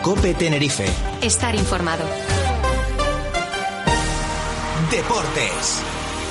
COPE Tenerife. Estar informado. Deportes.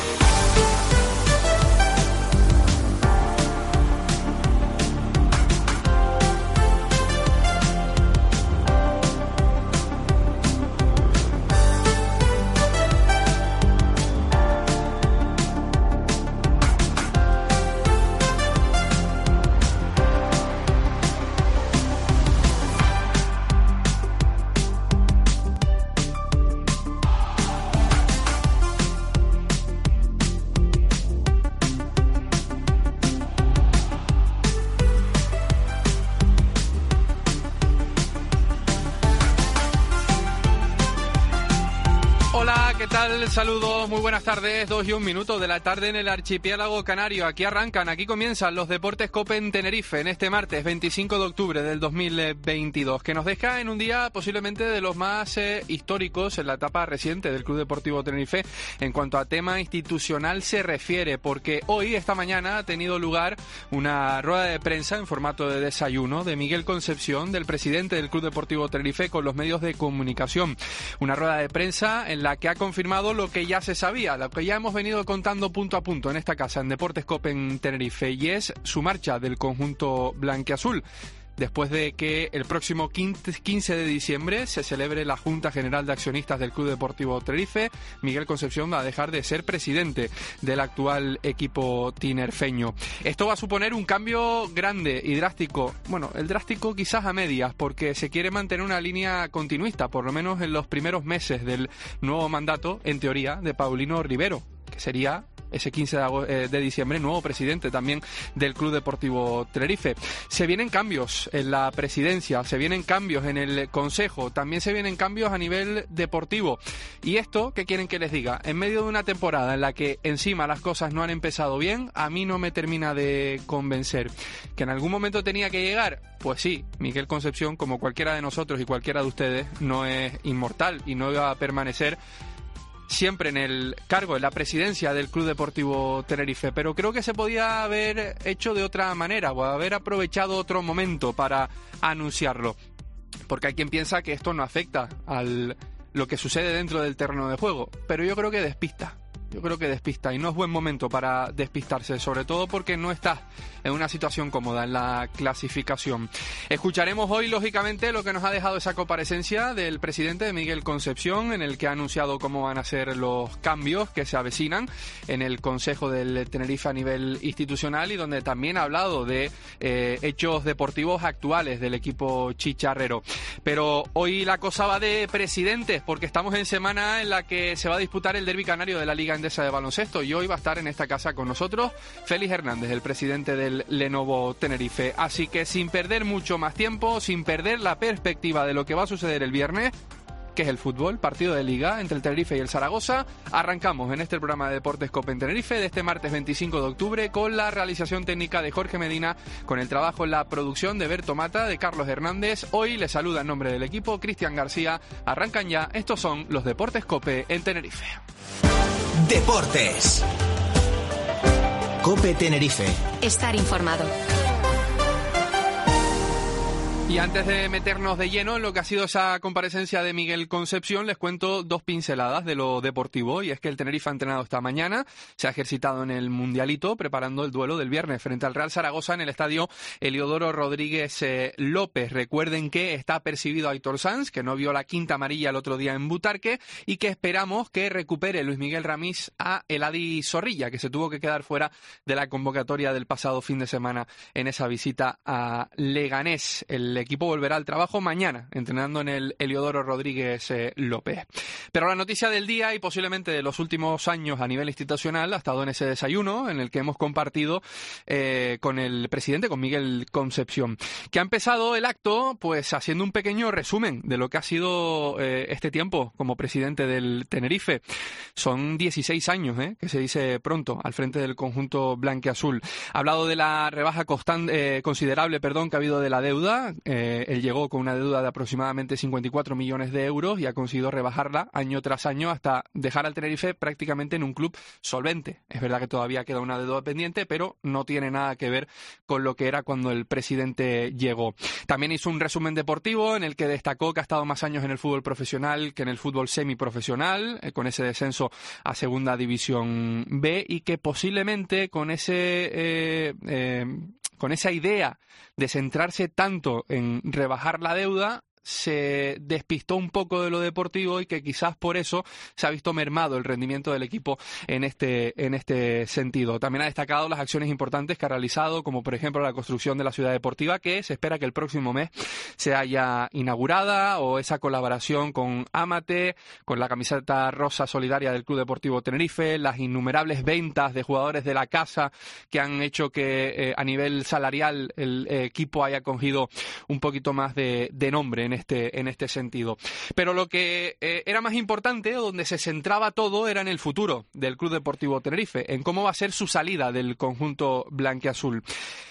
Saludos, muy buenas tardes, 2:01 de la tarde en el archipiélago canario. Aquí arrancan, aquí comienzan los Deportes COPE en Tenerife en este martes 25 de octubre del 2022, que nos deja en un día posiblemente de los más históricos en la etapa reciente del Club Deportivo Tenerife en cuanto a tema institucional se refiere, porque hoy, esta mañana, ha tenido lugar una rueda de prensa en formato de desayuno de Miguel Concepción, del presidente del Club Deportivo Tenerife, con los medios de comunicación. Una rueda de prensa en la que ha confirmado lo que ya se sabía, lo que ya hemos venido contando punto a punto en esta casa, en Deportes COPE en Tenerife, y es su marcha del conjunto blanquiazul. Después de que el próximo 15 de diciembre se celebre la Junta General de Accionistas del Club Deportivo Tenerife, Miguel Concepción va a dejar de ser presidente del actual equipo tinerfeño. Esto va a suponer un cambio grande y drástico. Bueno, el drástico quizás a medias, porque se quiere mantener una línea continuista, por lo menos en los primeros meses del nuevo mandato, en teoría, de Paulino Rivero, que sería ese 15 de diciembre, nuevo presidente también del Club Deportivo Tenerife. Se vienen cambios en la presidencia, se vienen cambios en el consejo, también se vienen cambios a nivel deportivo. Y esto, ¿qué quieren que les diga? En medio de una temporada en la que encima las cosas no han empezado bien, a mí no me termina de convencer. ¿Que en algún momento tenía que llegar? Pues sí, Miguel Concepción, como cualquiera de nosotros y cualquiera de ustedes, no es inmortal y no iba a permanecer siempre en el cargo, en la presidencia del Club Deportivo Tenerife, pero creo que se podía haber hecho de otra manera o haber aprovechado otro momento para anunciarlo, porque hay quien piensa que esto no afecta a lo que sucede dentro del terreno de juego, pero yo creo que despista. Yo creo que despista y no es buen momento para despistarse, sobre todo porque no está en una situación cómoda en la clasificación. Escucharemos hoy, lógicamente, lo que nos ha dejado esa comparecencia del presidente de Miguel Concepción, en el que ha anunciado cómo van a ser los cambios que se avecinan en el Consejo del Tenerife a nivel institucional y donde también ha hablado de hechos deportivos actuales del equipo chicharrero. Pero hoy la cosa va de presidentes, porque estamos en semana en la que se va a disputar el derbi canario de la Liga Endesa de baloncesto y hoy va a estar en esta casa con nosotros Félix Hernández, el presidente del Lenovo Tenerife. Así que sin perder mucho más tiempo, sin perder la perspectiva de lo que va a suceder el viernes, que es el fútbol, partido de Liga entre el Tenerife y el Zaragoza, arrancamos en este programa de Deportes COPE en Tenerife de este martes 25 de octubre con la realización técnica de Jorge Medina, con el trabajo en la producción de Berto Mata, de Carlos Hernández. Hoy les saluda en nombre del equipo Cristian García. Arrancan ya, estos son los Deportes COPE en Tenerife. Deportes. COPE Tenerife. Estar informado. Y antes de meternos de lleno en lo que ha sido esa comparecencia de Miguel Concepción, les cuento dos pinceladas de lo deportivo. Y es que el Tenerife ha entrenado esta mañana, se ha ejercitado en el Mundialito, preparando el duelo del viernes frente al Real Zaragoza en el estadio Eliodoro Rodríguez López. Recuerden que está apercibido Aitor Sanz, que no vio la quinta amarilla el otro día en Butarque, y que esperamos que recupere Luis Miguel Ramís a Eladi Zorrilla, que se tuvo que quedar fuera de la convocatoria del pasado fin de semana en esa visita a Leganés. El equipo volverá al trabajo mañana, entrenando en el Eliodoro Rodríguez López. Pero la noticia del día y posiblemente de los últimos años a nivel institucional ha estado en ese desayuno en el que hemos compartido con el presidente, con Miguel Concepción, que ha empezado el acto pues haciendo un pequeño resumen de lo que ha sido este tiempo como presidente del Tenerife. Son 16 años, que se dice pronto, al frente del conjunto blanquiazul. Ha hablado de la rebaja considerable que ha habido de la deuda, él llegó con una deuda de aproximadamente 54 millones de euros y ha conseguido rebajarla año tras año hasta dejar al Tenerife prácticamente en un club solvente. Es verdad que todavía queda una deuda pendiente, pero no tiene nada que ver con lo que era cuando el presidente llegó. También hizo un resumen deportivo en el que destacó que ha estado más años en el fútbol profesional que en el fútbol semiprofesional, con ese descenso a Segunda División B, y que posiblemente con esa idea de centrarse tanto en rebajar la deuda, se despistó un poco de lo deportivo y que quizás por eso se ha visto mermado el rendimiento del equipo en este sentido. También ha destacado las acciones importantes que ha realizado, como por ejemplo la construcción de la ciudad deportiva, que se espera que el próximo mes se haya inaugurada, o esa colaboración con Amate, con la camiseta rosa solidaria del Club Deportivo Tenerife, las innumerables ventas de jugadores de la casa que han hecho que a nivel salarial el equipo haya cogido un poquito más de nombre en este sentido. Pero lo que era más importante, donde se centraba todo, era en el futuro del Club Deportivo Tenerife, en cómo va a ser su salida del conjunto blanquiazul.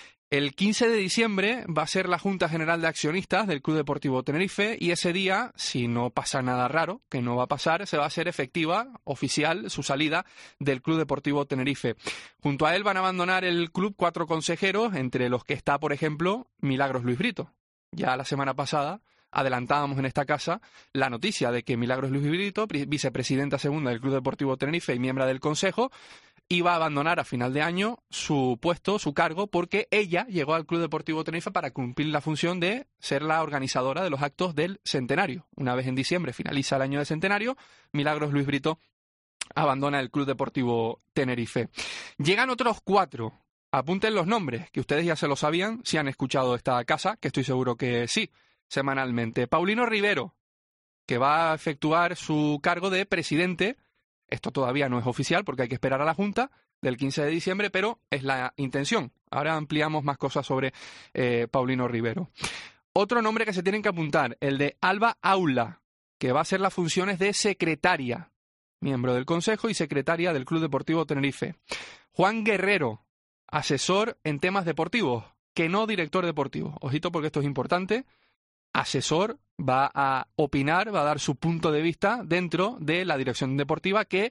El 15 de diciembre va a ser la Junta General de Accionistas del Club Deportivo Tenerife, y ese día, si no pasa nada raro, que no va a pasar, se va a hacer efectiva, oficial, su salida del Club Deportivo Tenerife. Junto a él van a abandonar el club 4 consejeros, entre los que está, por ejemplo, Milagros Luis Brito. Ya la semana pasada adelantábamos en esta casa la noticia de que Milagros Luis Brito, vicepresidenta segunda del Club Deportivo Tenerife y miembro del Consejo, iba a abandonar a final de año su puesto, su cargo, porque ella llegó al Club Deportivo Tenerife para cumplir la función de ser la organizadora de los actos del centenario. Una vez en diciembre finaliza el año de centenario, Milagros Luis Brito abandona el Club Deportivo Tenerife. Llegan otros 4. Apunten los nombres, que ustedes ya se lo sabían si han escuchado esta casa, que estoy seguro que sí, semanalmente. Paulino Rivero, que va a efectuar su cargo de presidente. Esto todavía no es oficial porque hay que esperar a la Junta del 15 de diciembre, pero es la intención. Ahora ampliamos más cosas sobre Paulino Rivero. Otro nombre que se tienen que apuntar, el de Alba Aula, que va a hacer las funciones de secretaria, miembro del Consejo y secretaria del Club Deportivo Tenerife. Juan Guerrero, asesor en temas deportivos, que no director deportivo. Ojito porque esto es importante. Asesor, va a opinar, va a dar su punto de vista dentro de la dirección deportiva, que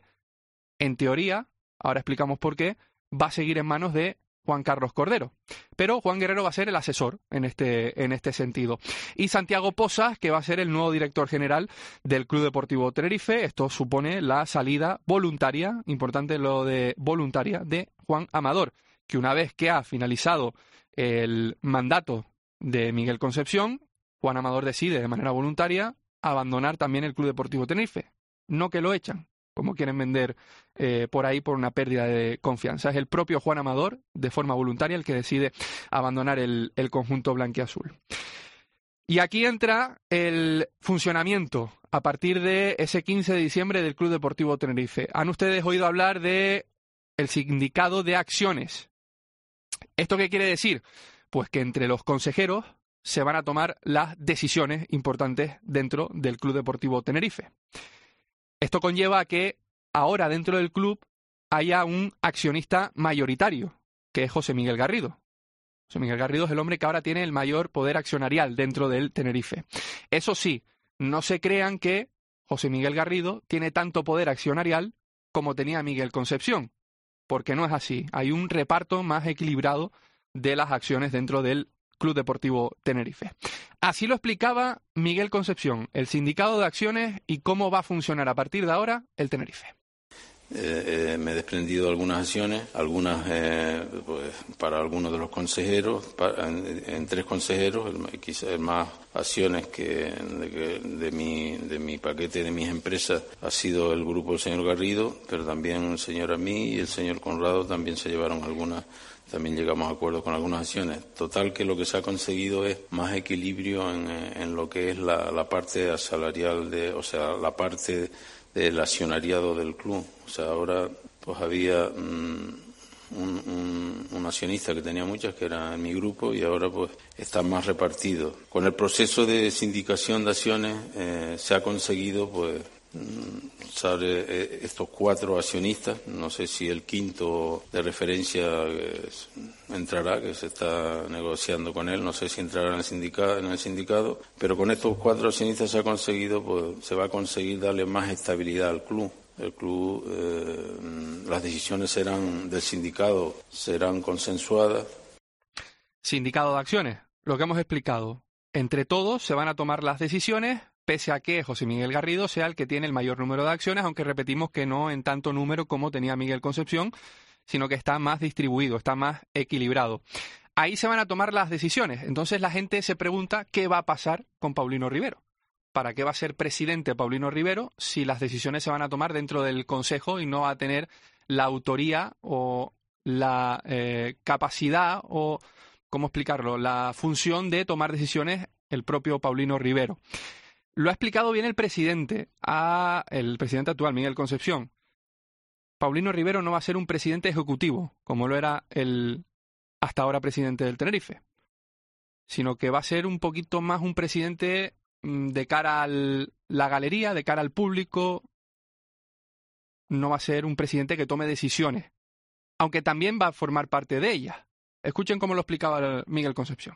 en teoría, ahora explicamos por qué, va a seguir en manos de Juan Carlos Cordero. Pero Juan Guerrero va a ser el asesor en este sentido. Y Santiago Posas, que va a ser el nuevo director general del Club Deportivo Tenerife. Esto supone la salida voluntaria, importante lo de voluntaria, de Juan Amador, que una vez que ha finalizado el mandato de Miguel Concepción, Juan Amador decide de manera voluntaria abandonar también el Club Deportivo Tenerife. No que lo echan, como quieren vender por ahí por una pérdida de confianza. Es el propio Juan Amador, de forma voluntaria, el que decide abandonar el conjunto blanquiazul. Y aquí entra el funcionamiento a partir de ese 15 de diciembre del Club Deportivo Tenerife. ¿Han ustedes oído hablar de el Sindicato de Acciones? ¿Esto qué quiere decir? Pues que entre los consejeros se van a tomar las decisiones importantes dentro del Club Deportivo Tenerife. Esto conlleva a que ahora dentro del club haya un accionista mayoritario, que es José Miguel Garrido. José Miguel Garrido es el hombre que ahora tiene el mayor poder accionarial dentro del Tenerife. Eso sí, no se crean que José Miguel Garrido tiene tanto poder accionarial como tenía Miguel Concepción, porque no es así. Hay un reparto más equilibrado de las acciones dentro del Club Deportivo Tenerife. Así lo explicaba Miguel Concepción, el sindicato de acciones y cómo va a funcionar a partir de ahora el Tenerife. Me he desprendido algunas acciones, algunas pues, para algunos de los consejeros, en 3 consejeros, quizás más acciones que de mi paquete de mis empresas ha sido el grupo del señor Garrido, pero también el señor Amí y el señor Conrado también se llevaron algunas. También llegamos a acuerdos con algunas acciones. Total, que lo que se ha conseguido es más equilibrio en lo que es la parte asalarial, o sea, la parte del accionariado del club. O sea, ahora pues había un accionista que tenía muchas, que era en mi grupo, y ahora pues está más repartido. Con el proceso de sindicación de acciones se ha conseguido pues estos 4 accionistas, no sé si el quinto de referencia entrará, que se está negociando con él, no sé si entrará en el sindicato, pero con estos 4 accionistas se va a conseguir darle más estabilidad al club. El club, las decisiones del sindicato serán consensuadas. Sindicato de acciones, lo que hemos explicado. Entre todos se van a tomar las decisiones, pese a que José Miguel Garrido sea el que tiene el mayor número de acciones, aunque repetimos que no en tanto número como tenía Miguel Concepción, sino que está más distribuido, está más equilibrado. Ahí se van a tomar las decisiones. Entonces la gente se pregunta qué va a pasar con Paulino Rivero. ¿Para qué va a ser presidente Paulino Rivero si las decisiones se van a tomar dentro del Consejo y no va a tener la autoría o la capacidad o, ¿cómo explicarlo?, la función de tomar decisiones el propio Paulino Rivero? Lo ha explicado bien el presidente actual, Miguel Concepción. Paulino Rivero no va a ser un presidente ejecutivo, como lo era el hasta ahora presidente del Tenerife, sino que va a ser un poquito más un presidente de cara a la galería, de cara al público. No va a ser un presidente que tome decisiones, aunque también va a formar parte de ellas. Escuchen cómo lo explicaba Miguel Concepción.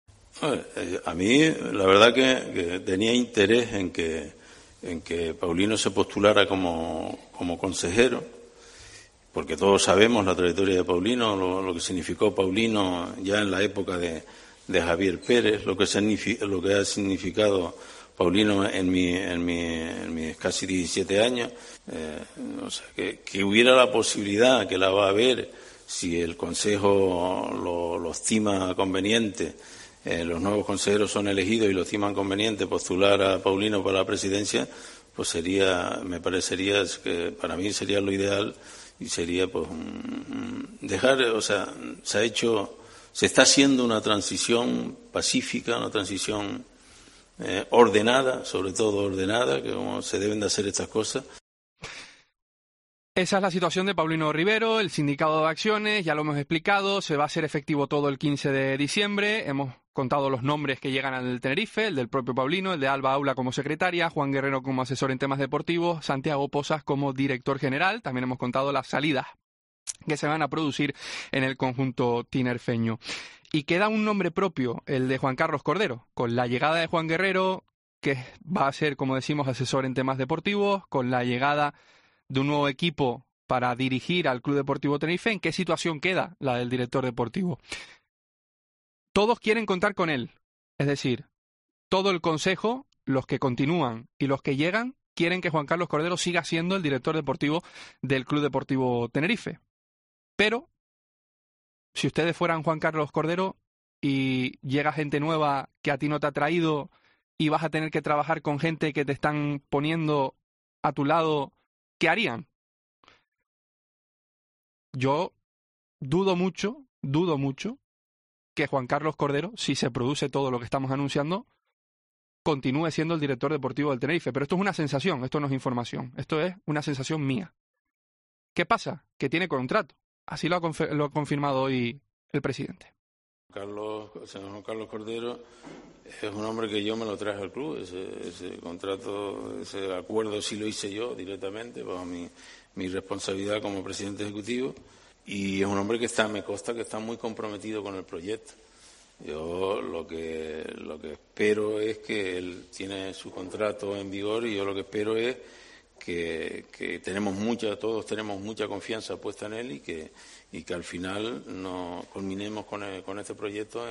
A mí, la verdad que tenía interés en que Paulino se postulara como consejero, porque todos sabemos la trayectoria de Paulino, lo que significó Paulino ya en la época de Javier Pérez, lo que ha significado Paulino en mis casi 17 años. O sea, que hubiera la posibilidad, que la va a haber, si el Consejo lo estima conveniente, los nuevos consejeros son elegidos y lo estiman conveniente postular a Paulino para la presidencia, pues me parecería que para mí sería lo ideal y sería pues dejar, o sea, se está haciendo una transición pacífica, una transición ordenada, sobre todo ordenada, que como se deben de hacer estas cosas. Esa es la situación de Paulino Rivero, el sindicato de acciones, ya lo hemos explicado, se va a hacer efectivo todo el 15 de diciembre, hemos contado los nombres que llegan al Tenerife, el del propio Paulino, el de Alba Aula como secretaria, Juan Guerrero como asesor en temas deportivos, Santiago Pozas como director general, también hemos contado las salidas que se van a producir en el conjunto tinerfeño. Y queda un nombre propio, el de Juan Carlos Cordero, con la llegada de Juan Guerrero, que va a ser, como decimos, asesor en temas deportivos, con la llegada de un nuevo equipo para dirigir al Club Deportivo Tenerife. ¿En qué situación queda la del director deportivo? Todos quieren contar con él, es decir, todo el consejo, los que continúan y los que llegan, quieren que Juan Carlos Cordero siga siendo el director deportivo del Club Deportivo Tenerife. Pero, si ustedes fueran Juan Carlos Cordero y llega gente nueva que a ti no te ha traído y vas a tener que trabajar con gente que te están poniendo a tu lado, ¿qué harían? Yo dudo mucho que Juan Carlos Cordero, si se produce todo lo que estamos anunciando, continúe siendo el director deportivo del Tenerife. Pero esto es una sensación, esto no es información, esto es una sensación mía. ¿Qué pasa? Que tiene contrato. Así lo ha confirmado hoy el presidente. El señor Juan Carlos Cordero es un hombre que yo me lo traje al club, ese contrato, ese acuerdo sí lo hice yo directamente bajo mi responsabilidad como presidente ejecutivo, y es un hombre que me consta que está muy comprometido con el proyecto. Yo lo que espero es que él tiene su contrato en vigor, y yo lo que espero es que todos tenemos mucha confianza puesta en él, y que al final culminemos con este proyecto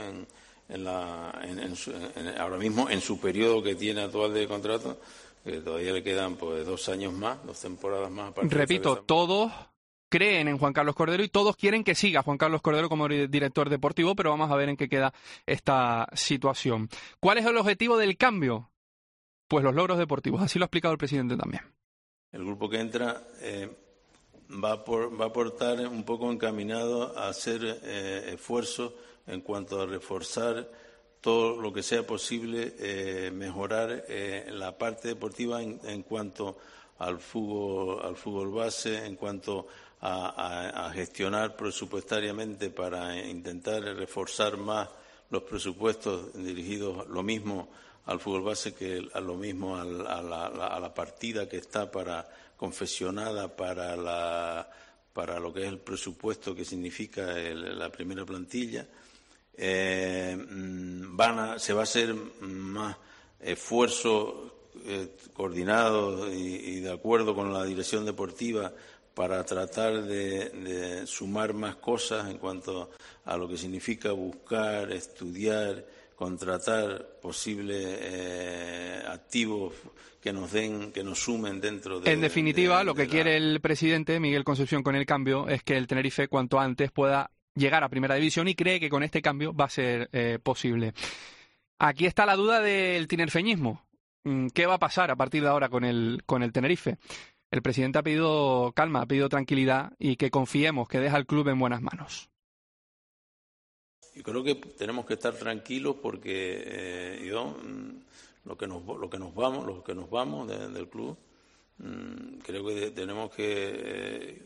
ahora mismo en su periodo que tiene actual de contrato, que todavía le quedan pues 2 años más, 2 temporadas más. Repito, todos creen en Juan Carlos Cordero y todos quieren que siga Juan Carlos Cordero como director deportivo, pero vamos a ver en qué queda esta situación. ¿Cuál es el objetivo del cambio? Pues los logros deportivos, así lo ha explicado el presidente también. El grupo que entra va a aportar un poco encaminado a hacer esfuerzos en cuanto a reforzar todo lo que sea posible, mejorar la parte deportiva en cuanto al fútbol base, en cuanto a gestionar presupuestariamente para intentar reforzar más los presupuestos dirigidos lo mismo al fútbol base que a lo mismo a la partida que está confeccionada para lo que es el presupuesto que significa la primera plantilla. Se va a hacer más esfuerzo coordinado y de acuerdo con la dirección deportiva para tratar de sumar más cosas en cuanto a lo que significa buscar, estudiar, contratar posibles activos que nos sumen dentro de... En definitiva, lo que quiere el presidente Miguel Concepción con el cambio es que el Tenerife cuanto antes pueda llegar a Primera División y cree que con este cambio va a ser posible. Aquí está la duda del tinerfeñismo. ¿Qué va a pasar a partir de ahora con el Tenerife? El presidente ha pedido calma, ha pedido tranquilidad y que confiemos, que deja el club en buenas manos. Yo creo que tenemos que estar tranquilos porque los que nos vamos del club, creo que tenemos que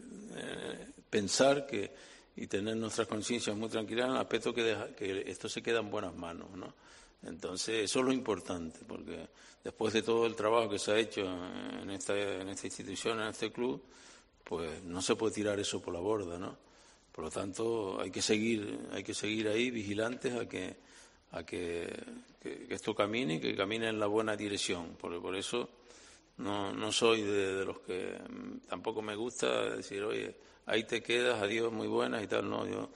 pensar y tener nuestras conciencias muy tranquilas en el aspecto que esto se queda en buenas manos, ¿no? Entonces, eso es lo importante, porque después de todo el trabajo que se ha hecho en esta institución, en este club, pues no se puede tirar eso por la borda, ¿no? Por lo tanto, hay que seguir ahí vigilantes a que esto camine y que camine en la buena dirección. Por eso no soy de los que tampoco me gusta decir, oye, ahí te quedas, adiós, muy buenas y tal. No, yo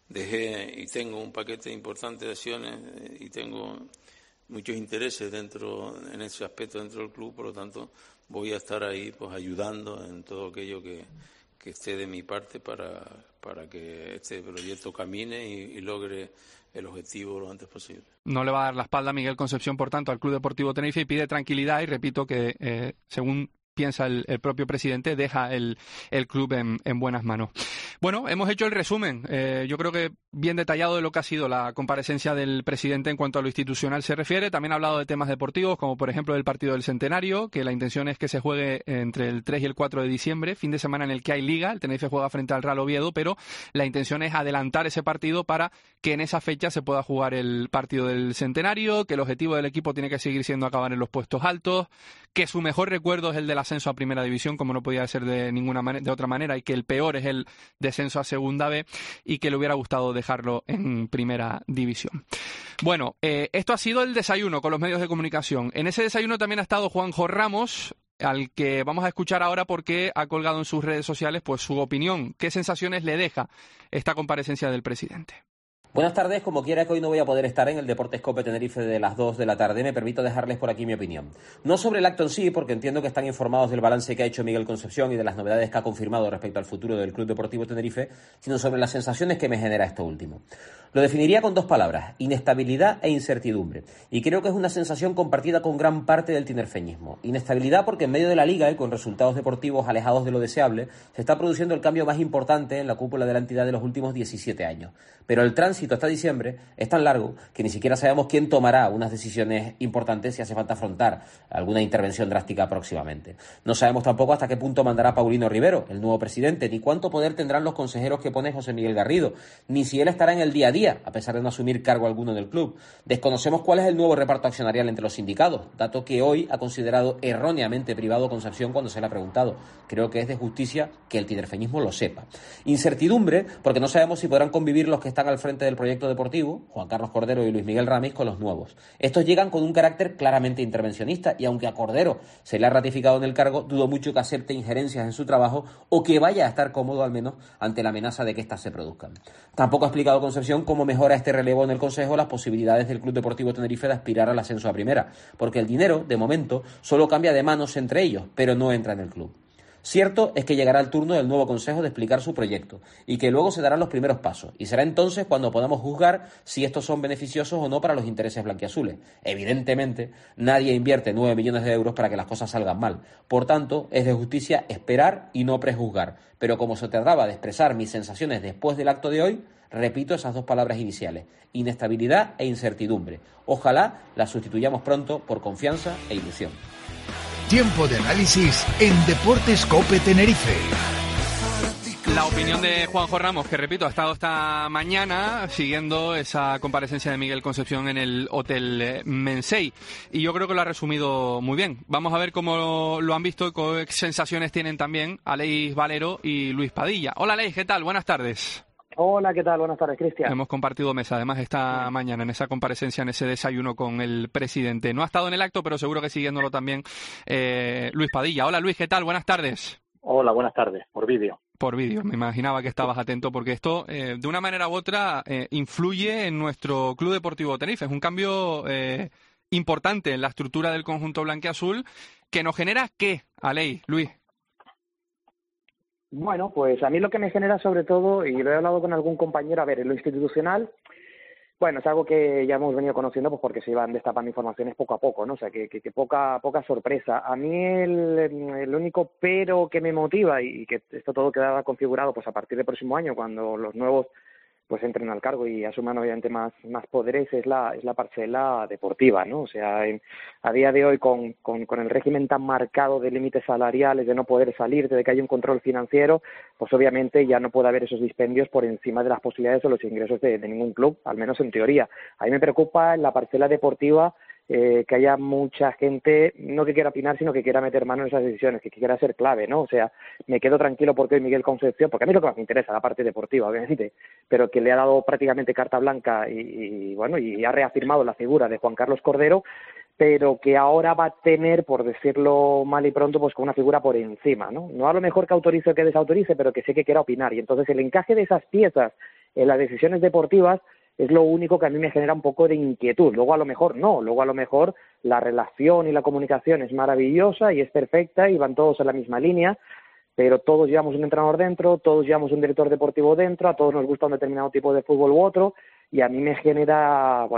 dejé y tengo un paquete importante de acciones y tengo muchos intereses en ese aspecto dentro del club, por lo tanto voy a estar ahí pues ayudando en todo aquello que esté de mi parte para que este proyecto camine y logre el objetivo lo antes posible. No le va a dar la espalda a Miguel Concepción, por tanto, al Club Deportivo Tenerife y pide tranquilidad y repito que según piensa el propio presidente, deja el club en buenas manos. Bueno, hemos hecho el resumen. Yo creo que bien detallado de lo que ha sido la comparecencia del presidente en cuanto a lo institucional se refiere. También ha hablado de temas deportivos, como por ejemplo del partido del Centenario, que la intención es que se juegue entre el 3 y el 4 de diciembre, fin de semana en el que hay liga. El Tenerife juega frente al Real Oviedo, pero la intención es adelantar ese partido para que en esa fecha se pueda jugar el partido del Centenario, que el objetivo del equipo tiene que seguir siendo acabar en los puestos altos, que su mejor recuerdo es el del ascenso a Primera División, como no podía ser de otra manera, y que el peor es el descenso a Segunda B, y que le hubiera gustado dejarlo en Primera División. Bueno, esto ha sido el desayuno con los medios de comunicación. En ese desayuno también ha estado Juanjo Ramos, al que vamos a escuchar ahora porque ha colgado en sus redes sociales pues su opinión. ¿Qué sensaciones le deja esta comparecencia del presidente? Buenas tardes, como quiera que hoy no voy a poder estar en el Deportes Cope Tenerife de las 2 de la tarde, me permito dejarles por aquí mi opinión. No sobre el acto en sí, porque entiendo que están informados del balance que ha hecho Miguel Concepción y de las novedades que ha confirmado respecto al futuro del Club Deportivo Tenerife, sino sobre las sensaciones que me genera esto último. Lo definiría con 2 palabras, inestabilidad e incertidumbre. Y creo que es una sensación compartida con gran parte del tinerfeñismo. Inestabilidad porque en medio de la liga y con resultados deportivos alejados de lo deseable, se está produciendo el cambio más importante en la cúpula de la entidad de los últimos 17 años. Pero el tránsito hasta diciembre es tan largo que ni siquiera sabemos quién tomará unas decisiones importantes si hace falta afrontar alguna intervención drástica próximamente. No sabemos tampoco hasta qué punto mandará Paulino Rivero, el nuevo presidente, ni cuánto poder tendrán los consejeros que pone José Miguel Garrido, ni si él estará en el día a día, a pesar de no asumir cargo alguno en el club. Desconocemos cuál es el nuevo reparto accionarial entre los sindicatos, dato que hoy ha considerado erróneamente privado Concepción cuando se le ha preguntado. Creo que es de justicia que el tinerfeñismo lo sepa. Incertidumbre, porque no sabemos si podrán convivir los que están al frente del proyecto deportivo, Juan Carlos Cordero y Luis Miguel Ramis, con los nuevos. Estos llegan con un carácter claramente intervencionista y aunque a Cordero se le ha ratificado en el cargo, dudo mucho que acepte injerencias en su trabajo o que vaya a estar cómodo al menos ante la amenaza de que éstas se produzcan. Tampoco ha explicado Concepción cómo mejora este relevo en el Consejo las posibilidades del Club Deportivo Tenerife de aspirar al ascenso a Primera, porque el dinero, de momento, solo cambia de manos entre ellos, pero no entra en el club. Cierto es que llegará el turno del nuevo Consejo de explicar su proyecto y que luego se darán los primeros pasos y será entonces cuando podamos juzgar si estos son beneficiosos o no para los intereses blanquiazules. Evidentemente, nadie invierte 9 millones de euros para que las cosas salgan mal. Por tanto, es de justicia esperar y no prejuzgar. Pero como se trataba de expresar mis sensaciones después del acto de hoy, repito esas 2 palabras iniciales, inestabilidad e incertidumbre. Ojalá las sustituyamos pronto por confianza e ilusión. Tiempo de análisis en Deportes Cope Tenerife. La opinión de Juanjo Ramos, que repito, ha estado esta mañana siguiendo esa comparecencia de Miguel Concepción en el Hotel Mensei. Y yo creo que lo ha resumido muy bien. Vamos a ver cómo lo han visto y qué sensaciones tienen también Aleix Valero y Luis Padilla. Hola Aleix, ¿qué tal? Buenas tardes. Hola, ¿qué tal? Buenas tardes, Cristian. Hemos compartido mesa, además, esta mañana en esa comparecencia, en ese desayuno con el presidente. No ha estado en el acto, pero seguro que siguiéndolo también Luis Padilla. Hola Luis, ¿qué tal? Buenas tardes. Hola, buenas tardes. Por vídeo. Por vídeo, me imaginaba que estabas atento porque esto, de una manera u otra, influye en nuestro Club Deportivo Tenerife. Es un cambio importante en la estructura del conjunto blanquiazul que nos genera ¿qué, Aleix, Luis? Bueno, pues a mí lo que me genera sobre todo, y lo he hablado con algún compañero, a ver, en lo institucional, bueno, es algo que ya hemos venido conociendo pues porque se iban destapando informaciones poco a poco, ¿no? O sea, que poca sorpresa. A mí el único pero que me motiva y que esto todo queda configurado pues a partir del próximo año, cuando los nuevos pues entren al cargo y asuman obviamente más poderes, es la parcela deportiva, ¿no? O sea, a día de hoy con el régimen tan marcado de límites salariales, de no poder salir, de que haya un control financiero, pues obviamente ya no puede haber esos dispendios por encima de las posibilidades o los ingresos de ningún club, al menos en teoría. A mí me preocupa en la parcela deportiva que haya mucha gente, no que quiera opinar, sino que quiera meter mano en esas decisiones, que quiera ser clave, ¿no? O sea, me quedo tranquilo porque hoy Miguel Concepción, porque a mí es lo que más me interesa, la parte deportiva, obviamente, pero que le ha dado prácticamente carta blanca y ha reafirmado la figura de Juan Carlos Cordero, pero que ahora va a tener, por decirlo mal y pronto, pues con una figura por encima, ¿no? No a lo mejor que autorice o que desautorice, pero que sí que quiera opinar. Y entonces el encaje de esas piezas en las decisiones deportivas es lo único que a mí me genera un poco de inquietud. Luego a lo mejor no, luego a lo mejor la relación y la comunicación es maravillosa y es perfecta y van todos en la misma línea, pero todos llevamos un entrenador dentro, todos llevamos un director deportivo dentro, a todos nos gusta un determinado tipo de fútbol u otro, y a mí me genera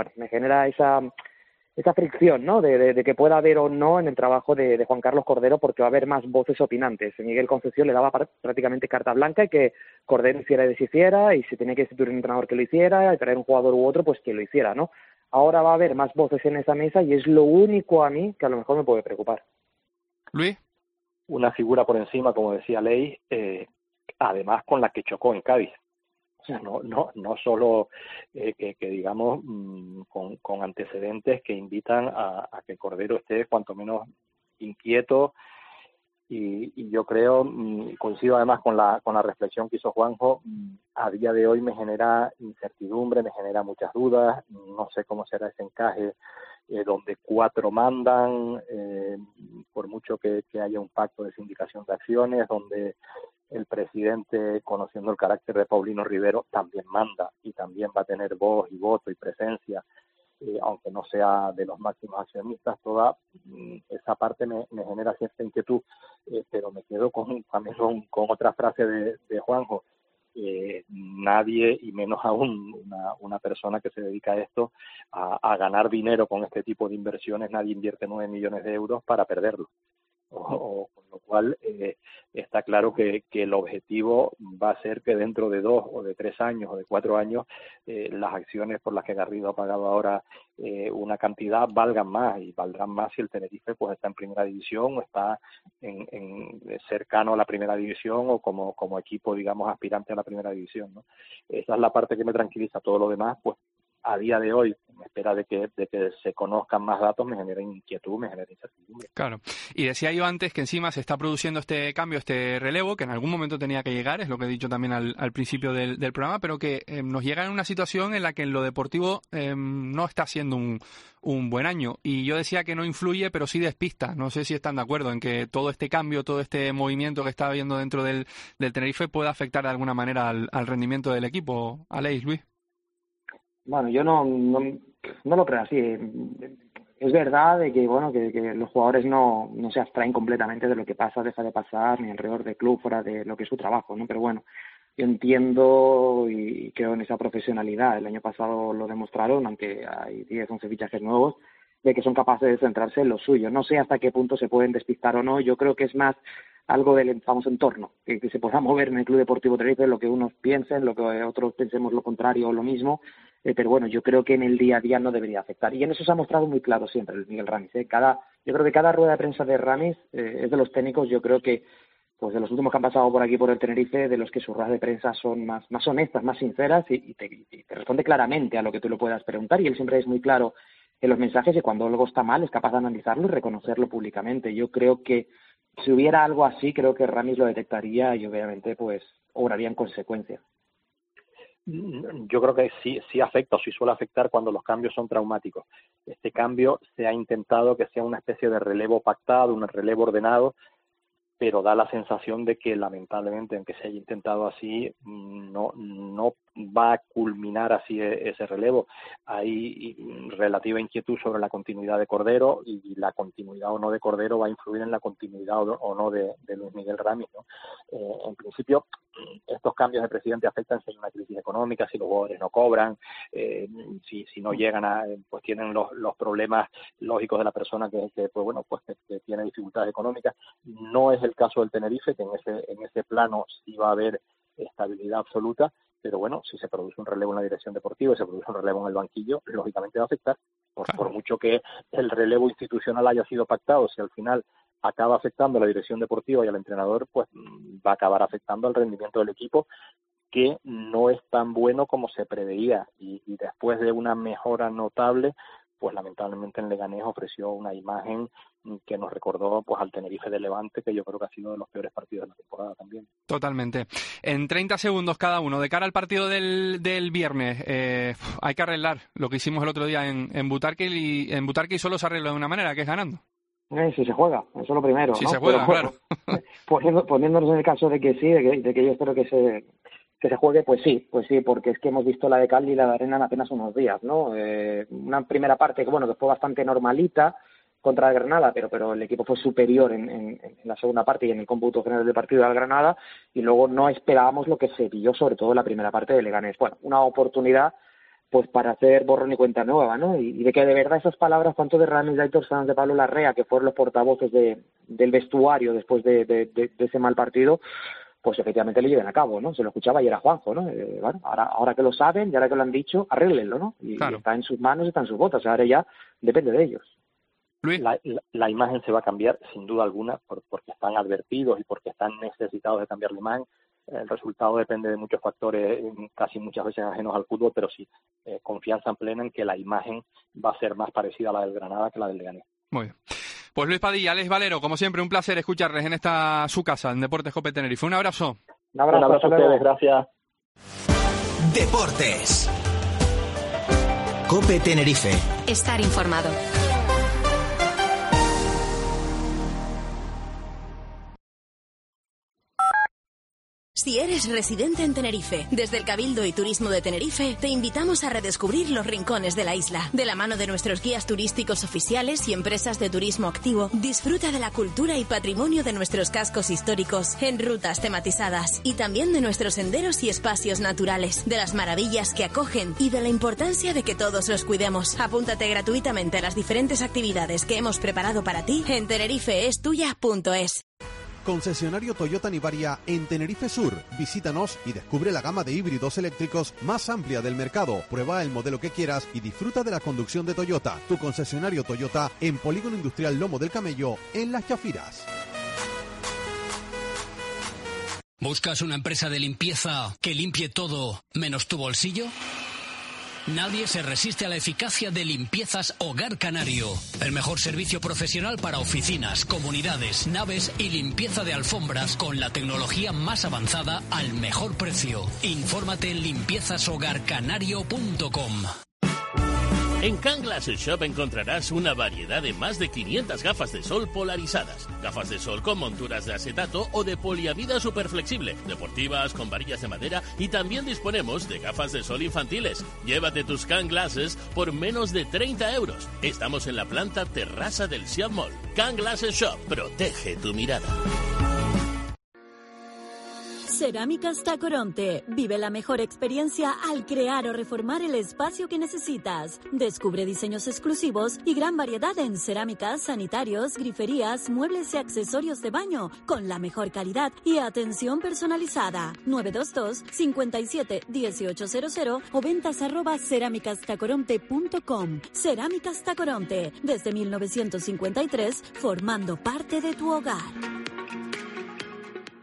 esa fricción, ¿no? De que pueda haber o no en el trabajo de Juan Carlos Cordero, porque va a haber más voces opinantes. Miguel Concepción le daba prácticamente carta blanca y que Cordero hiciera y deshiciera, y si tenía que instituir un entrenador que lo hiciera, y traer un jugador u otro, pues que lo hiciera, ¿no? Ahora va a haber más voces en esa mesa y es lo único a mí que a lo mejor me puede preocupar. Luis. Una figura por encima, como decía Ley, además con la que chocó en Cádiz. O sea, no solo que digamos con antecedentes que invitan a que Cordero esté cuanto menos inquieto, y yo creo, coincido además con la reflexión que hizo Juanjo, a día de hoy me genera incertidumbre, me genera muchas dudas, no sé cómo será ese encaje donde 4 mandan, por mucho que haya un pacto de sindicación de acciones, donde el presidente, conociendo el carácter de Paulino Rivero, también manda y también va a tener voz y voto y presencia, aunque no sea de los máximos accionistas. Toda esa parte me genera cierta inquietud, pero me quedo también con otra frase de Juanjo. Nadie, y menos aún una persona que se dedica a esto, a ganar dinero con este tipo de inversiones, nadie invierte 9 millones de euros para perderlo. Con lo cual está claro que el objetivo va a ser que dentro de 2 o de 3 años o de 4 años las acciones por las que Garrido ha pagado ahora una cantidad valgan más, y valdrán más si el Tenerife pues está en primera división o está en cercano a la primera división, o como equipo digamos aspirante a la primera división, ¿no? Esa es la parte que me tranquiliza. Todo lo demás pues a día de hoy, en espera de que se conozcan más datos, me genera inquietud, me genera incertidumbre. Claro. Y decía yo antes que encima se está produciendo este cambio, este relevo, que en algún momento tenía que llegar, es lo que he dicho también al principio del programa, pero que nos llega en una situación en la que en lo deportivo no está siendo un buen año. Y yo decía que no influye, pero sí despista. No sé si están de acuerdo en que todo este cambio, todo este movimiento que está habiendo dentro del Tenerife puede afectar de alguna manera al rendimiento del equipo. Aleix, Luis. Bueno, yo no lo creo así. Es verdad de que que los jugadores no se abstraen completamente de lo que pasa, deja de pasar, ni alrededor del club, fuera de lo que es su trabajo, ¿no? Pero bueno, yo entiendo y creo en esa profesionalidad. El año pasado lo demostraron, aunque hay 10, 11 fichajes nuevos, de que son capaces de centrarse en lo suyo. No sé hasta qué punto se pueden despistar o no. Yo creo que es más algo del famoso entorno, que se pueda mover en el Club Deportivo Tenerife, lo que unos piensen, lo que otros pensemos lo contrario o lo mismo, pero bueno, yo creo que en el día a día no debería afectar, y en eso se ha mostrado muy claro siempre el Miguel Ramis. Yo creo que cada rueda de prensa de Ramis es de los técnicos, yo creo que pues de los últimos que han pasado por aquí por el Tenerife, de los que sus ruedas de prensa son más honestas, más sinceras y te responde claramente a lo que tú le puedas preguntar, y él siempre es muy claro en los mensajes, y cuando algo está mal es capaz de analizarlo y reconocerlo públicamente. Yo creo que si hubiera algo así, creo que Ramis lo detectaría y obviamente pues obraría en consecuencia. Yo creo que sí afecta, o sí suele afectar cuando los cambios son traumáticos. Este cambio se ha intentado que sea una especie de relevo pactado, un relevo ordenado, pero da la sensación de que lamentablemente, aunque se haya intentado así, no va a culminar así ese relevo. Hay relativa inquietud sobre la continuidad de Cordero, y la continuidad o no de Cordero va a influir en la continuidad o no de Luis Miguel Ramis, ¿no? En principio, estos cambios de presidente afectan si hay una crisis económica, si los jugadores no cobran, si no llegan a, pues tienen los problemas lógicos de la persona que tiene dificultades económicas. No es el caso del Tenerife, que en ese plano sí va a haber estabilidad absoluta, pero bueno, si se produce un relevo en la dirección deportiva y se produce un relevo en el banquillo, lógicamente va a afectar, por mucho que el relevo institucional haya sido pactado. Si al final acaba afectando a la dirección deportiva y al entrenador, pues va a acabar afectando al rendimiento del equipo, que no es tan bueno como se preveía, y después de una mejora notable, pues lamentablemente en Leganés ofreció una imagen que nos recordó pues al Tenerife de Levante, que yo creo que ha sido de los peores partidos de la temporada también. Totalmente. En 30 segundos cada uno, de cara al partido del viernes, hay que arreglar lo que hicimos el otro día en Butarque, y solo se arregla de una manera, que es ganando. Si se juega, eso es lo primero. Si ¿no? se juega, claro. Poniéndonos en el caso de que sí, de que yo espero que se juegue, pues sí, porque es que hemos visto la de Cali y la de Arena en apenas unos días, ¿no? Una primera parte que fue bastante normalita contra el Granada, pero el equipo fue superior en la segunda parte y en el cómputo general del partido al Granada, y luego no esperábamos lo que se vio, sobre todo en la primera parte de Leganés. Bueno, una oportunidad pues para hacer borrón y cuenta nueva, ¿no? Y de que de verdad esas palabras, tanto de Ramis, de Aitor Sanz, de Pablo Larrea, que fueron los portavoces del vestuario después de ese mal partido, pues efectivamente le lleven a cabo, ¿no? Se lo escuchaba ayer a Juanjo, ¿no? Bueno, ahora que lo saben y ahora que lo han dicho, arréglenlo, ¿no? Y claro, está en sus manos, está en sus botas, ahora ya depende de ellos. Luis. La imagen se va a cambiar sin duda alguna porque están advertidos y porque están necesitados de cambiar la imagen. El resultado depende de muchos factores, casi muchas veces ajenos al fútbol, pero sí, confianza plena en que la imagen va a ser más parecida a la del Granada que la del Leganés. Muy bien. Pues Luis Padilla, Alex Valero, como siempre, un placer escucharles en esta su casa, en Deportes Cope Tenerife. Un abrazo. Un abrazo a ustedes, gracias. Deportes. Cope Tenerife. Estar informado. Si eres residente en Tenerife, desde el Cabildo y Turismo de Tenerife, te invitamos a redescubrir los rincones de la isla. De la mano de nuestros guías turísticos oficiales y empresas de turismo activo, disfruta de la cultura y patrimonio de nuestros cascos históricos en rutas tematizadas, y también de nuestros senderos y espacios naturales, de las maravillas que acogen y de la importancia de que todos los cuidemos. Apúntate gratuitamente a las diferentes actividades que hemos preparado para ti en tenerifeestuya.es. Concesionario Toyota Nivaria en Tenerife Sur. Visítanos y descubre la gama de híbridos eléctricos más amplia del mercado. Prueba el modelo que quieras y disfruta de la conducción de Toyota. Tu concesionario Toyota en Polígono Industrial Lomo del Camello, en Las Chafiras. ¿Buscas una empresa de limpieza que limpie todo menos tu bolsillo? Nadie se resiste a la eficacia de Limpiezas Hogar Canario. El mejor servicio profesional para oficinas, comunidades, naves y limpieza de alfombras con la tecnología más avanzada al mejor precio. Infórmate en limpiezashogarcanario.com. En Can Glasses Shop encontrarás una variedad de más de 500 gafas de sol polarizadas. Gafas de sol con monturas de acetato o de poliamida superflexible, deportivas, con varillas de madera, y también disponemos de gafas de sol infantiles. Llévate tus Can Glasses por menos de 30 euros. Estamos en la planta terraza del Siam Mall. Can Glasses Shop, protege tu mirada. Cerámicas Tacoronte. Vive la mejor experiencia al crear o reformar el espacio que necesitas. Descubre diseños exclusivos y gran variedad en cerámicas, sanitarios, griferías, muebles y accesorios de baño con la mejor calidad y atención personalizada. 922 57 1800 o ventas@cerámicastacoronte.com. Cerámicas Tacoronte. Desde 1953, formando parte de tu hogar.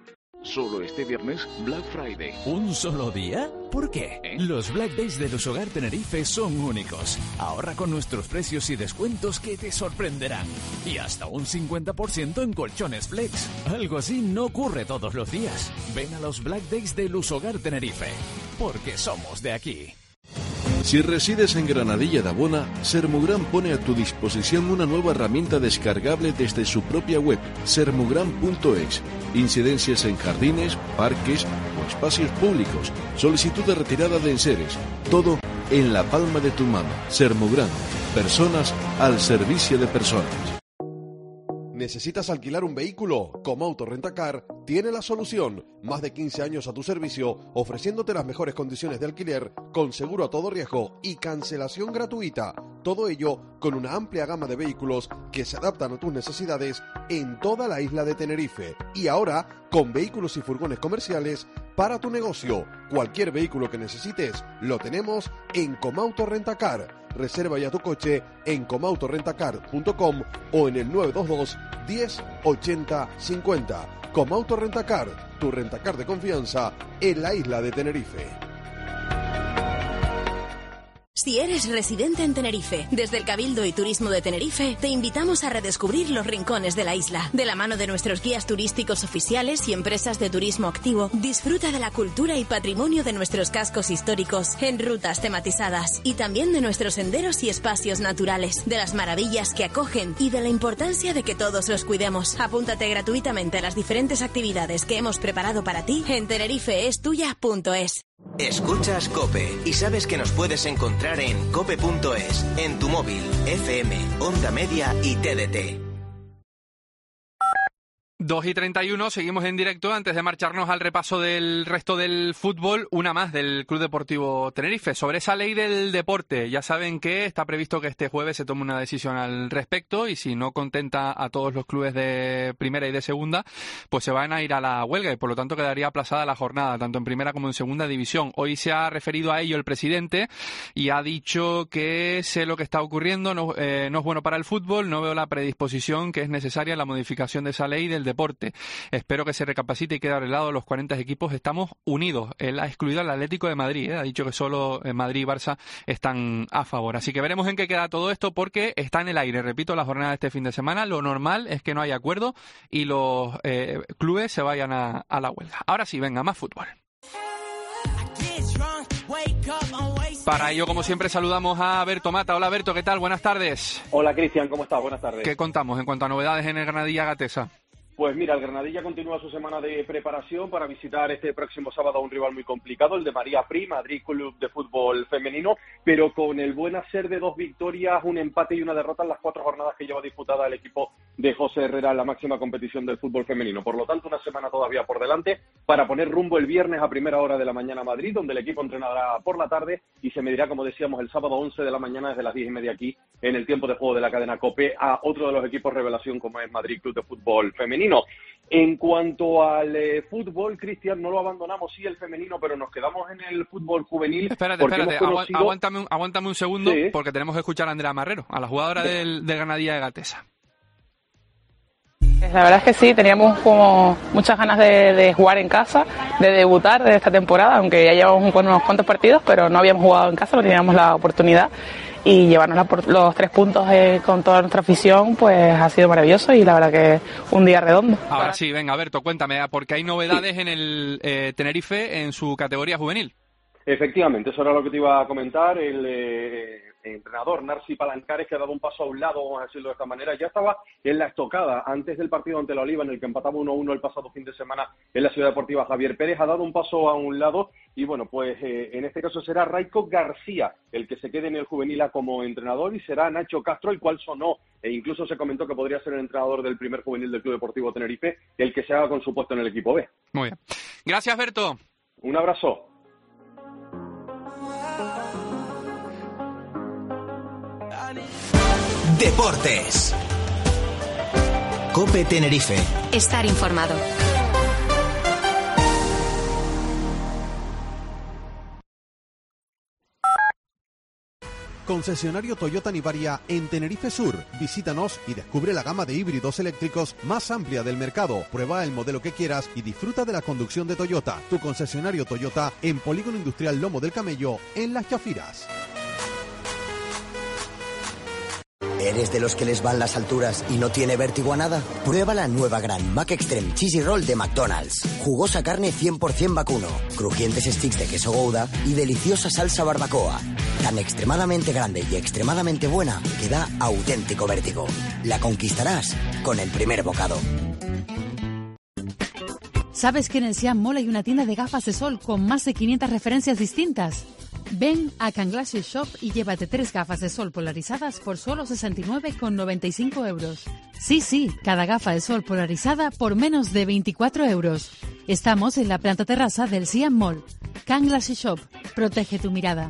Solo este viernes, Black Friday. ¿Un solo día? ¿Por qué? Los Black Days de Lusogar Tenerife son únicos. Ahorra con nuestros precios y descuentos que te sorprenderán. Y hasta un 50% en colchones Flex. Algo así no ocurre todos los días. Ven a los Black Days de Lusogar Tenerife, porque somos de aquí. Si resides en Granadilla de Abona, Sermugran pone a tu disposición una nueva herramienta descargable desde su propia web, sermugran.es. Incidencias en jardines, parques o espacios públicos. Solicitud de retirada de enseres. Todo en la palma de tu mano. Sermugran. Personas al servicio de personas. ¿Necesitas alquilar un vehículo? Comauto Rentacar tiene la solución. Más de 15 años a tu servicio, ofreciéndote las mejores condiciones de alquiler, con seguro a todo riesgo y cancelación gratuita. Todo ello con una amplia gama de vehículos que se adaptan a tus necesidades en toda la isla de Tenerife. Y ahora, con vehículos y furgones comerciales para tu negocio. Cualquier vehículo que necesites, lo tenemos en Comauto Rentacar. Reserva ya tu coche en comautorentacar.com o en el 922 10 80 50. Comauto Rentacar, tu rentacar de confianza en la isla de Tenerife. Si eres residente en Tenerife, desde el Cabildo y Turismo de Tenerife, te invitamos a redescubrir los rincones de la isla. De la mano de nuestros guías turísticos oficiales y empresas de turismo activo, disfruta de la cultura y patrimonio de nuestros cascos históricos en rutas tematizadas y también de nuestros senderos y espacios naturales, de las maravillas que acogen y de la importancia de que todos los cuidemos. Apúntate gratuitamente a las diferentes actividades que hemos preparado para ti en tenerifeestuya.es. Escuchas COPE y sabes que nos puedes encontrar en cope.es, en tu móvil, FM, Onda Media y TDT. 2:31, seguimos en directo. Antes de marcharnos al repaso del resto del fútbol, una más del Club Deportivo Tenerife. Sobre esa ley del deporte, ya saben que está previsto que este jueves se tome una decisión al respecto y si no contenta a todos los clubes de primera y de segunda, pues se van a ir a la huelga y por lo tanto quedaría aplazada la jornada, tanto en primera como en segunda división. Hoy se ha referido a ello el presidente y ha dicho que sé lo que está ocurriendo, no es bueno para el fútbol, no veo la predisposición que es necesaria en la modificación de esa ley del deporte. Espero que se recapacite y quede arreglado. Los 40 equipos estamos unidos. Él ha excluido al Atlético de Madrid, ha dicho que solo Madrid y Barça están a favor. Así que veremos en qué queda todo esto porque está en el aire, repito, la jornada de este fin de semana. Lo normal es que no haya acuerdo y los clubes se vayan a la huelga. Ahora sí, venga, más fútbol. Para ello, como siempre, saludamos a Berto Mata. Hola, Berto, ¿qué tal? Buenas tardes. Hola, Cristian, ¿cómo estás? Buenas tardes. ¿Qué contamos en cuanto a novedades en el Granadilla Gatesa? Pues mira, el Granadilla continúa su semana de preparación para visitar este próximo sábado a un rival muy complicado, el de María Pri, Madrid Club de Fútbol Femenino, pero con el buen hacer de 2 victorias, un empate y una derrota en las 4 jornadas que lleva disputada el equipo de José Herrera en la máxima competición del fútbol femenino. Por lo tanto, una semana todavía por delante para poner rumbo el viernes a primera hora de la mañana a Madrid, donde el equipo entrenará por la tarde y se medirá, como decíamos, el sábado 11 de la mañana desde las 10:30 aquí en el tiempo de juego de la cadena COPE a otro de los equipos revelación como es Madrid Club de Fútbol Femenino. En cuanto al fútbol, Cristian, no lo abandonamos, sí, el femenino, pero nos quedamos en el fútbol juvenil. Espérate, aguántame un segundo, sí, porque tenemos que escuchar a Andrea Marrero, a la jugadora del Granadilla de Gatesa. La verdad es que sí, teníamos como muchas ganas de jugar en casa, de debutar de esta temporada, aunque ya llevamos unos cuantos partidos, pero no habíamos jugado en casa, no teníamos la oportunidad. Y llevarnos los 3 puntos con toda nuestra afición, pues ha sido maravilloso y la verdad que un día redondo. Ahora sí, venga, Berto, cuéntame, porque hay novedades en el Tenerife en su categoría juvenil. Efectivamente, eso era lo que te iba a comentar. El entrenador Narci Palancares, que ha dado un paso a un lado, vamos a decirlo de esta manera, ya estaba en la estocada antes del partido ante la Oliva, en el que empataba 1-1 el pasado fin de semana en la Ciudad Deportiva Javier Pérez, ha dado un paso a un lado y bueno, pues en este caso será Raico García el que se quede en el juvenil A como entrenador y será Nacho Castro, el cual sonó e incluso se comentó que podría ser el entrenador del primer juvenil del Club Deportivo Tenerife, el que se haga con su puesto en el equipo B. Muy bien. Gracias, Berto. Un abrazo. Deportes. COPE Tenerife. Estar informado. Concesionario Toyota Nivaria en Tenerife Sur. Visítanos y descubre la gama de híbridos eléctricos más amplia del mercado. Prueba el modelo que quieras y disfruta de la conducción de Toyota. Tu concesionario Toyota en Polígono Industrial Lomo del Camello, en Las Chafiras. ¿Eres de los que les van las alturas y no tiene vértigo a nada? Prueba la nueva Gran Mac Extreme Cheesy Roll de McDonald's. Jugosa carne 100% vacuno, crujientes sticks de queso Gouda y deliciosa salsa barbacoa. Tan extremadamente grande y extremadamente buena que da auténtico vértigo. La conquistarás con el primer bocado. ¿Sabes que en el Siam Mall hay una tienda de gafas de sol con más de 500 referencias distintas? Ven a Can Glasses Shop y llévate 3 gafas de sol polarizadas por solo 69,95 euros. Sí, cada gafa de sol polarizada por menos de 24 euros. Estamos en la planta terraza del Siam Mall. Can Glasses Shop. Protege tu mirada.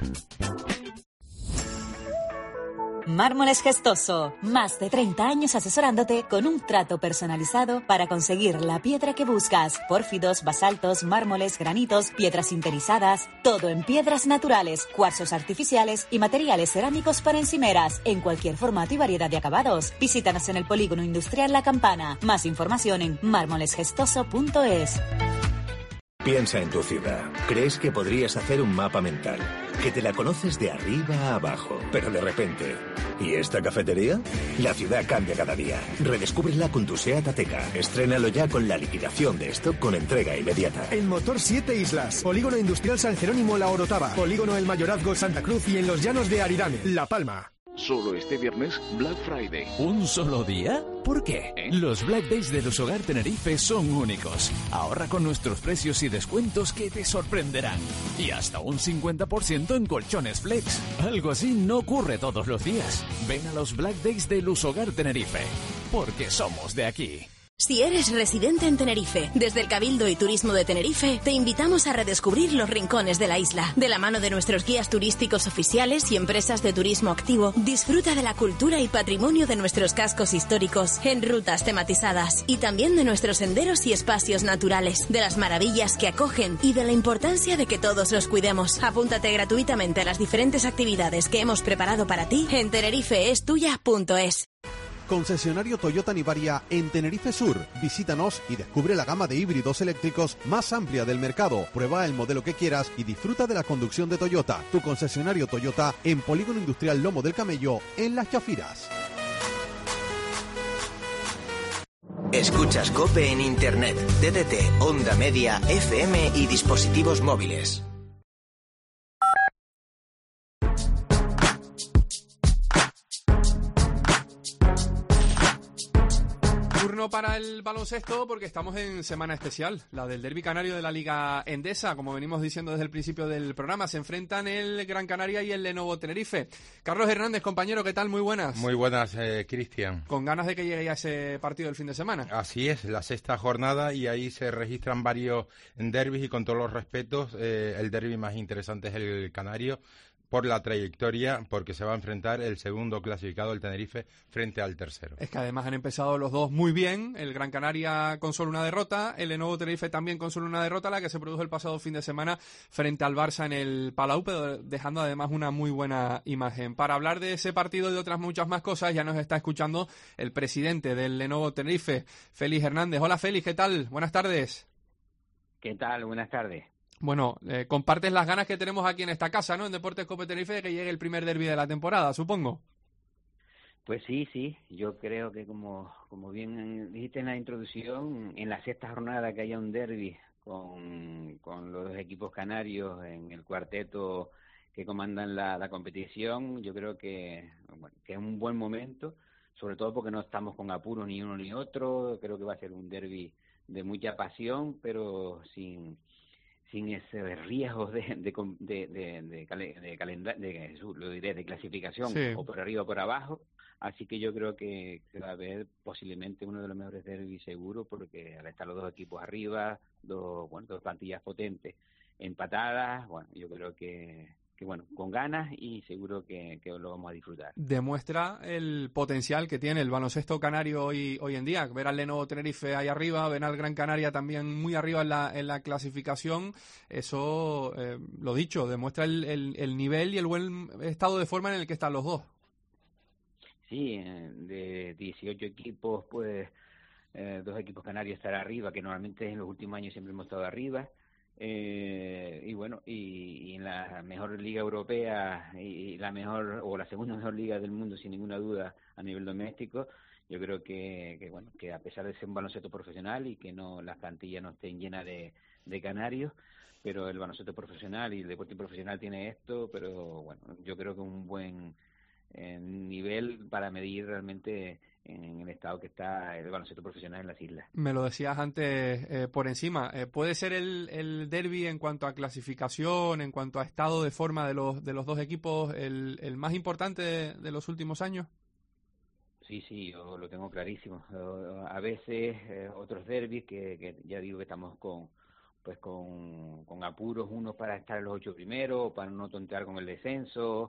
Mármoles Gestoso. Más de 30 años asesorándote con un trato personalizado para conseguir la piedra que buscas. Pórfidos, basaltos, mármoles, granitos, piedras sinterizadas. Todo en piedras naturales, cuarzos artificiales y materiales cerámicos para encimeras. En cualquier formato y variedad de acabados. Visítanos en el Polígono Industrial La Campana. Más información en mármolesgestoso.es. Piensa en tu ciudad. ¿Crees que podrías hacer un mapa mental? Que te la conoces de arriba a abajo, pero de repente... ¿Y esta cafetería? La ciudad cambia cada día. Redescúbrela con tu SEAT Ateca. Estrénalo ya con la liquidación de stock con entrega inmediata. En Motor 7 Islas, Polígono Industrial San Jerónimo La Orotava, Polígono El Mayorazgo Santa Cruz y en los llanos de Arirame, La Palma. Solo este viernes, Black Friday. ¿Un solo día? ¿Por qué? Los Black Days de Lusogar Tenerife son únicos. Ahorra con nuestros precios y descuentos que te sorprenderán. Y hasta un 50% en colchones Flex. Algo así no ocurre todos los días. Ven a los Black Days de Lusogar Tenerife, porque somos de aquí. Si eres residente en Tenerife, desde el Cabildo y Turismo de Tenerife, te invitamos a redescubrir los rincones de la isla. De la mano de nuestros guías turísticos oficiales y empresas de turismo activo, disfruta de la cultura y patrimonio de nuestros cascos históricos en rutas tematizadas y también de nuestros senderos y espacios naturales, de las maravillas que acogen y de la importancia de que todos los cuidemos. Apúntate gratuitamente a las diferentes actividades que hemos preparado para ti en tenerifeestuya.es. Concesionario Toyota Nivaria en Tenerife Sur. Visítanos y descubre la gama de híbridos eléctricos más amplia del mercado. Prueba el modelo que quieras y disfruta de la conducción de Toyota. Tu concesionario Toyota en Polígono Industrial Lomo del Camello, en Las Chafiras. Escuchas COPE en Internet, TDT, Onda Media, FM y dispositivos móviles. Turno para el baloncesto porque estamos en semana especial, la del Derbi Canario de la Liga Endesa. Como venimos diciendo desde el principio del programa, se enfrentan el Gran Canaria y el Lenovo Tenerife. Carlos Hernández, compañero, ¿qué tal? Muy buenas. Muy buenas, Cristian. Con ganas de que llegue ya ese partido del fin de semana. Así es, la sexta jornada y ahí se registran varios derbis y con todos los respetos, el derbi más interesante es el Canario, por la trayectoria, porque se va a enfrentar el segundo clasificado, el Tenerife, frente al tercero. Es que además han empezado los dos muy bien, el Gran Canaria con solo una derrota, el Lenovo Tenerife también con solo una derrota, la que se produjo el pasado fin de semana frente al Barça en el Palau, pero dejando además una muy buena imagen. Para hablar de ese partido y de otras muchas más cosas, ya nos está escuchando el presidente del Lenovo Tenerife, Félix Hernández. Hola Félix, ¿qué tal? Buenas tardes. ¿Qué tal? Buenas tardes. Bueno, compartes las ganas que tenemos aquí en esta casa, ¿no? En Deportes COPE Tenerife, de que llegue el primer derbi de la temporada, supongo. Pues sí. Yo creo que como bien dijiste en la introducción, en la sexta jornada que haya un derbi con los dos equipos canarios en el cuarteto que comandan la competición, yo creo que es un buen momento, sobre todo porque no estamos con apuros ni uno ni otro. Creo que va a ser un derbi de mucha pasión, pero sin ese riesgo de clasificación, sí, o por arriba o por abajo. Así que yo creo que va a haber posiblemente uno de los mejores derbis seguro, porque al estar los dos equipos arriba, dos plantillas potentes empatadas, yo creo que bueno, con ganas y seguro que lo vamos a disfrutar. Demuestra el potencial que tiene el baloncesto canario hoy en día. Ver al Lenovo Tenerife ahí arriba, ver al Gran Canaria también muy arriba en la clasificación, eso, lo dicho, demuestra el nivel y el buen estado de forma en el que están los dos. Sí, de 18 equipos, pues 2 equipos canarios estar arriba, que normalmente en los últimos años siempre hemos estado arriba. Y bueno, y en la mejor liga europea y la mejor o la segunda mejor liga del mundo sin ninguna duda a nivel doméstico, yo creo que bueno, que a pesar de ser un baloncesto profesional y que no las plantillas no estén llenas de canarios, pero el baloncesto profesional y el deporte profesional tiene esto, pero bueno, yo creo que un buen nivel para medir realmente en el estado que está el baloncesto profesional en las islas. Me lo decías antes por encima. ¿Puede ser el derbi en cuanto a clasificación, en cuanto a estado de forma de los dos equipos, el más importante de los últimos años? Sí, yo lo tengo clarísimo. A veces otros derbis que ya digo que estamos con apuros, unos para estar en los 8 primeros, para no tontear con el descenso,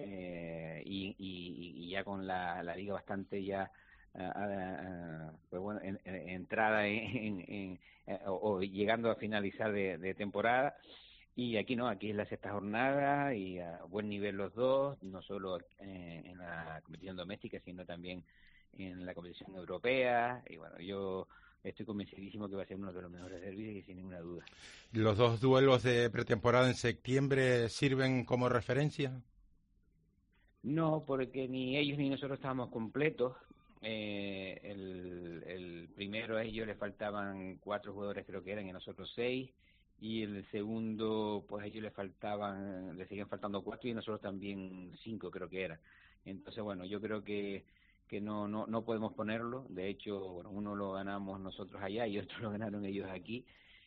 y ya con la liga bastante ya pues bueno, entrada o llegando a finalizar de temporada. Y aquí no, aquí es la sexta jornada y a buen nivel los dos, no solo en la competición doméstica, sino también en la competición europea. Y bueno, yo estoy convencidísimo que va a ser uno de los mejores derbis y sin ninguna duda. ¿Los dos duelos de pretemporada en septiembre sirven como referencia? No, porque ni ellos ni nosotros estábamos completos. El primero a ellos les faltaban 4 jugadores, creo que eran, y a nosotros 6. Y el segundo, pues a ellos les seguían faltando 4 y nosotros también 5, creo que era. Entonces, bueno, yo creo que no podemos ponerlo. De hecho, bueno, uno lo ganamos nosotros allá y otro lo ganaron ellos aquí.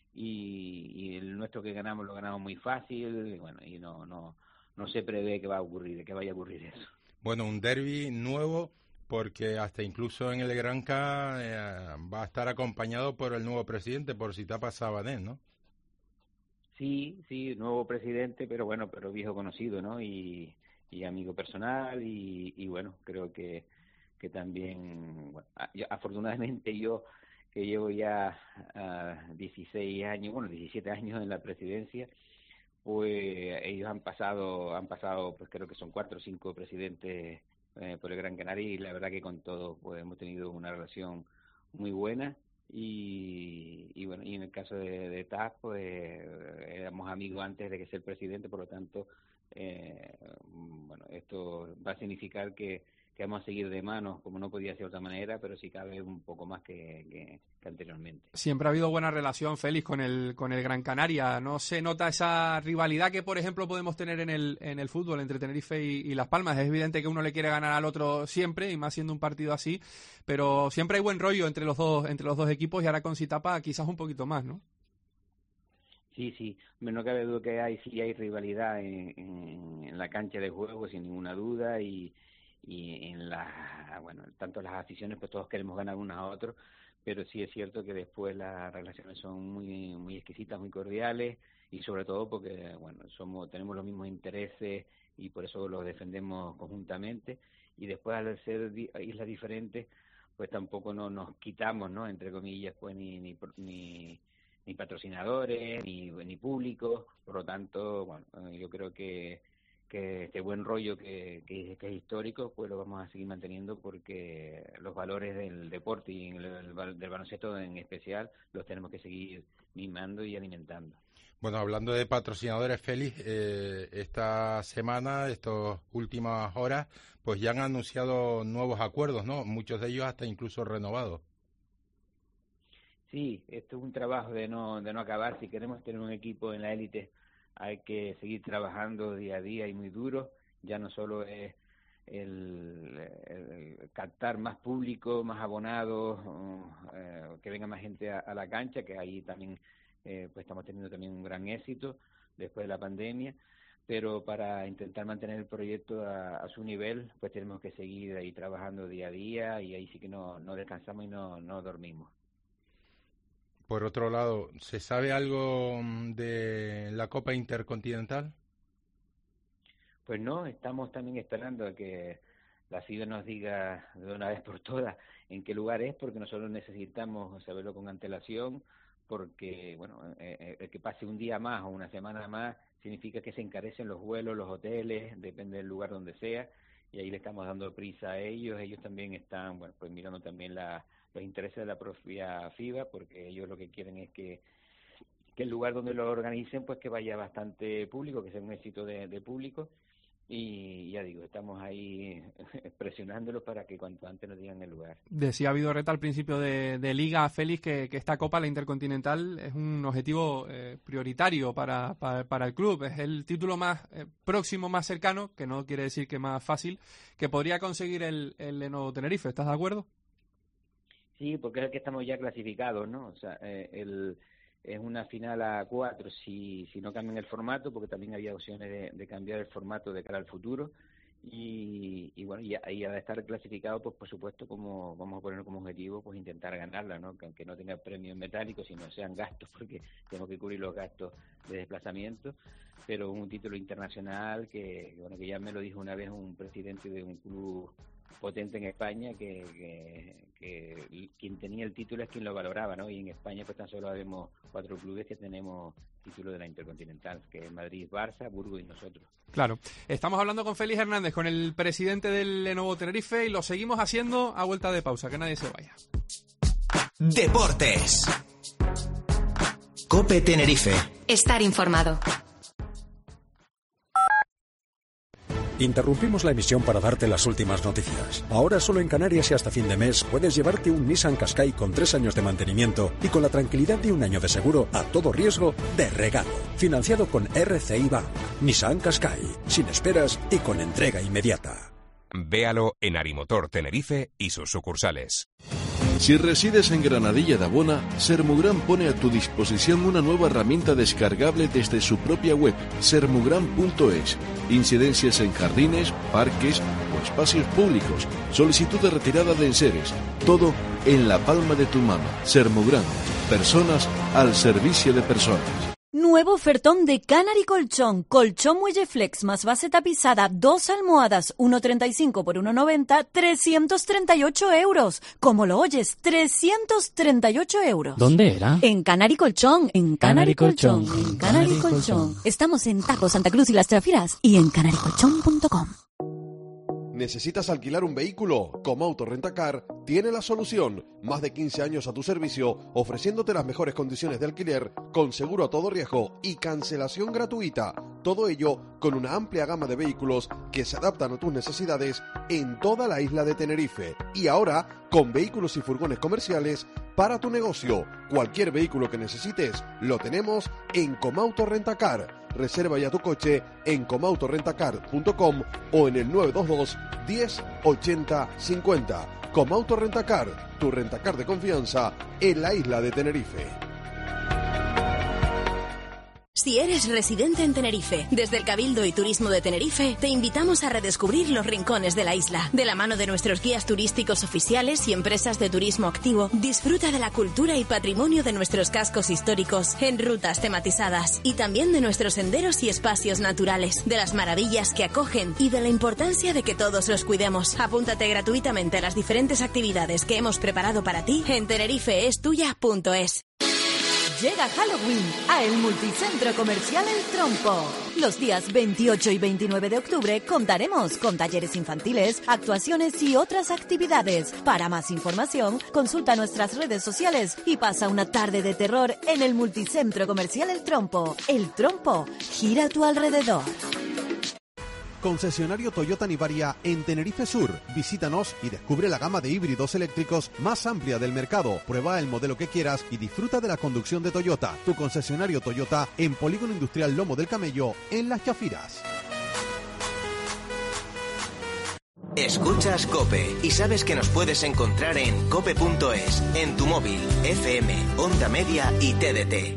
Y el nuestro que ganamos lo ganamos muy fácil. Y bueno, y no se prevé que vaya a ocurrir eso. Bueno, un derbi nuevo, porque hasta incluso en el Granca va a estar acompañado por el nuevo presidente, por Sitapa Sabané, ¿no? Sí, nuevo presidente, pero viejo conocido, ¿no? Y amigo personal y bueno, creo que también, bueno, afortunadamente yo que llevo ya 17 años en la presidencia, pues ellos han pasado, pues creo que son 4 o 5 presidentes por el Gran Canaria y la verdad que con todos pues hemos tenido una relación muy buena y bueno, y en el caso de TAP pues éramos amigos antes de que sea el presidente, por lo tanto bueno, esto va a significar que vamos a seguir de manos, como no podía ser de otra manera, pero sí cabe un poco más que anteriormente. Siempre ha habido buena relación, Félix, con el Gran Canaria. No se nota esa rivalidad que, por ejemplo, podemos tener en el fútbol entre Tenerife y Las Palmas. Es evidente que uno le quiere ganar al otro siempre, y más siendo un partido así, pero siempre hay buen rollo entre los dos equipos y ahora con Sitapa quizás un poquito más, ¿no? Sí, no cabe duda que hay rivalidad en la cancha de juego, sin ninguna duda, y en tanto las aficiones, pues todos queremos ganar unos a otros, pero sí es cierto que después las relaciones son muy muy exquisitas, muy cordiales, y sobre todo porque bueno, tenemos los mismos intereses y por eso los defendemos conjuntamente, y después al ser islas diferentes, pues tampoco nos quitamos, ¿no?, entre comillas, pues ni patrocinadores, ni públicos, por lo tanto, bueno, yo creo que este buen rollo que es histórico, pues lo vamos a seguir manteniendo porque los valores del deporte y del baloncesto en especial los tenemos que seguir mimando y alimentando. Bueno, hablando de patrocinadores, Félix, esta semana, estas últimas horas, pues ya han anunciado nuevos acuerdos, ¿no? Muchos de ellos hasta incluso renovados. Sí, esto es un trabajo de no acabar. Si queremos tener un equipo en la élite, hay que seguir trabajando día a día y muy duro. Ya no solo es el captar más público, más abonados, que venga más gente a la cancha, que ahí también pues estamos teniendo también un gran éxito después de la pandemia, pero para intentar mantener el proyecto a su nivel, pues tenemos que seguir ahí trabajando día a día y ahí sí que no descansamos y no dormimos. Por otro lado, ¿se sabe algo de la Copa Intercontinental? Pues no, estamos también esperando a que la FIBA nos diga de una vez por todas en qué lugar es, porque nosotros necesitamos saberlo con antelación, porque, bueno, el que pase un día más o una semana más significa que se encarecen los vuelos, los hoteles, depende del lugar donde sea, y ahí le estamos dando prisa a ellos también están, bueno, pues mirando también los intereses de la propia FIBA, porque ellos lo que quieren es que el lugar donde lo organicen, pues que vaya bastante público, que sea un éxito de público, y ya digo, estamos ahí presionándolos para que cuanto antes nos digan el lugar. Decía Vidorreta al principio de Liga, Félix, que esta Copa, la Intercontinental, es un objetivo prioritario para el club. Es el título más próximo, más cercano, que no quiere decir que más fácil, que podría conseguir el Lenovo Tenerife. ¿Estás de acuerdo? Sí, porque es el que estamos ya clasificados, ¿no? O sea, es una final a 4 si no cambian el formato, porque también había opciones de cambiar el formato de cara al futuro, y bueno, y al estar clasificado, pues por supuesto, como vamos a poner como objetivo, pues intentar ganarla, ¿no? Que aunque no tenga premios metálicos, sino sean gastos, porque tenemos que cubrir los gastos de desplazamiento, pero un título internacional que bueno, que ya me lo dijo una vez un presidente de un club potente en España, que quien tenía el título es quien lo valoraba, ¿no? Y en España pues tan solo habemos 4 clubes que tenemos título de la Intercontinental, que es Madrid, Barça, Burgos y nosotros. Claro. Estamos hablando con Félix Hernández, con el presidente del Lenovo Tenerife, y lo seguimos haciendo a vuelta de pausa, que nadie se vaya. Deportes. COPE Tenerife. Estar informado. Interrumpimos la emisión para darte las últimas noticias. Ahora solo en Canarias y hasta fin de mes puedes llevarte un Nissan Qashqai con 3 años de mantenimiento y con la tranquilidad de un año de seguro a todo riesgo de regalo. Financiado con RCI Bank. Nissan Qashqai. Sin esperas y con entrega inmediata. Véalo en Arimotor Tenerife y sus sucursales. Si resides en Granadilla de Abona, Sermugran pone a tu disposición una nueva herramienta descargable desde su propia web, sermugran.es. Incidencias en jardines, parques o espacios públicos. Solicitud de retirada de enseres. Todo en la palma de tu mano. Sermugran. Personas al servicio de personas. Nuevo ofertón de Canary Colchón. Colchón Muelle Flex más base tapizada, 2 almohadas, 1,35 por 1,90, 338 euros. Como lo oyes, 338 euros. ¿Dónde era? En Canary Colchón. En Canary Colchón. En Canary Canary Colchón. Estamos en Tajo, Santa Cruz y Las Trafiras y en canarycolchón.com. ¿Necesitas alquilar un vehículo? Comauto Rentacar tiene la solución. Más de 15 años a tu servicio, ofreciéndote las mejores condiciones de alquiler, con seguro a todo riesgo y cancelación gratuita. Todo ello con una amplia gama de vehículos que se adaptan a tus necesidades en toda la isla de Tenerife. Y ahora, con vehículos y furgones comerciales para tu negocio. Cualquier vehículo que necesites, lo tenemos en Comauto Rentacar. Reserva ya tu coche en comautorentacar.com o en el 922 10 80 50. Comauto Rentacar, tu rentacar de confianza en la isla de Tenerife. Si eres residente en Tenerife, desde el Cabildo y Turismo de Tenerife, te invitamos a redescubrir los rincones de la isla. De la mano de nuestros guías turísticos oficiales y empresas de turismo activo, disfruta de la cultura y patrimonio de nuestros cascos históricos en rutas tematizadas y también de nuestros senderos y espacios naturales, de las maravillas que acogen y de la importancia de que todos los cuidemos. Apúntate gratuitamente a las diferentes actividades que hemos preparado para ti en tenerifeestuya.es. Llega Halloween a el Multicentro Comercial El Trompo. Los días 28 y 29 de octubre contaremos con talleres infantiles, actuaciones y otras actividades. Para más información, consulta nuestras redes sociales y pasa una tarde de terror en el Multicentro Comercial El Trompo. El Trompo gira a tu alrededor. Concesionario Toyota Nivaria en Tenerife Sur. Visítanos y descubre la gama de híbridos eléctricos más amplia del mercado. Prueba el modelo que quieras y disfruta de la conducción de Toyota. Tu concesionario Toyota en Polígono Industrial Lomo del Camello, en Las Chafiras. Escuchas COPE y sabes que nos puedes encontrar en cope.es, en tu móvil, FM, Onda Media y TDT.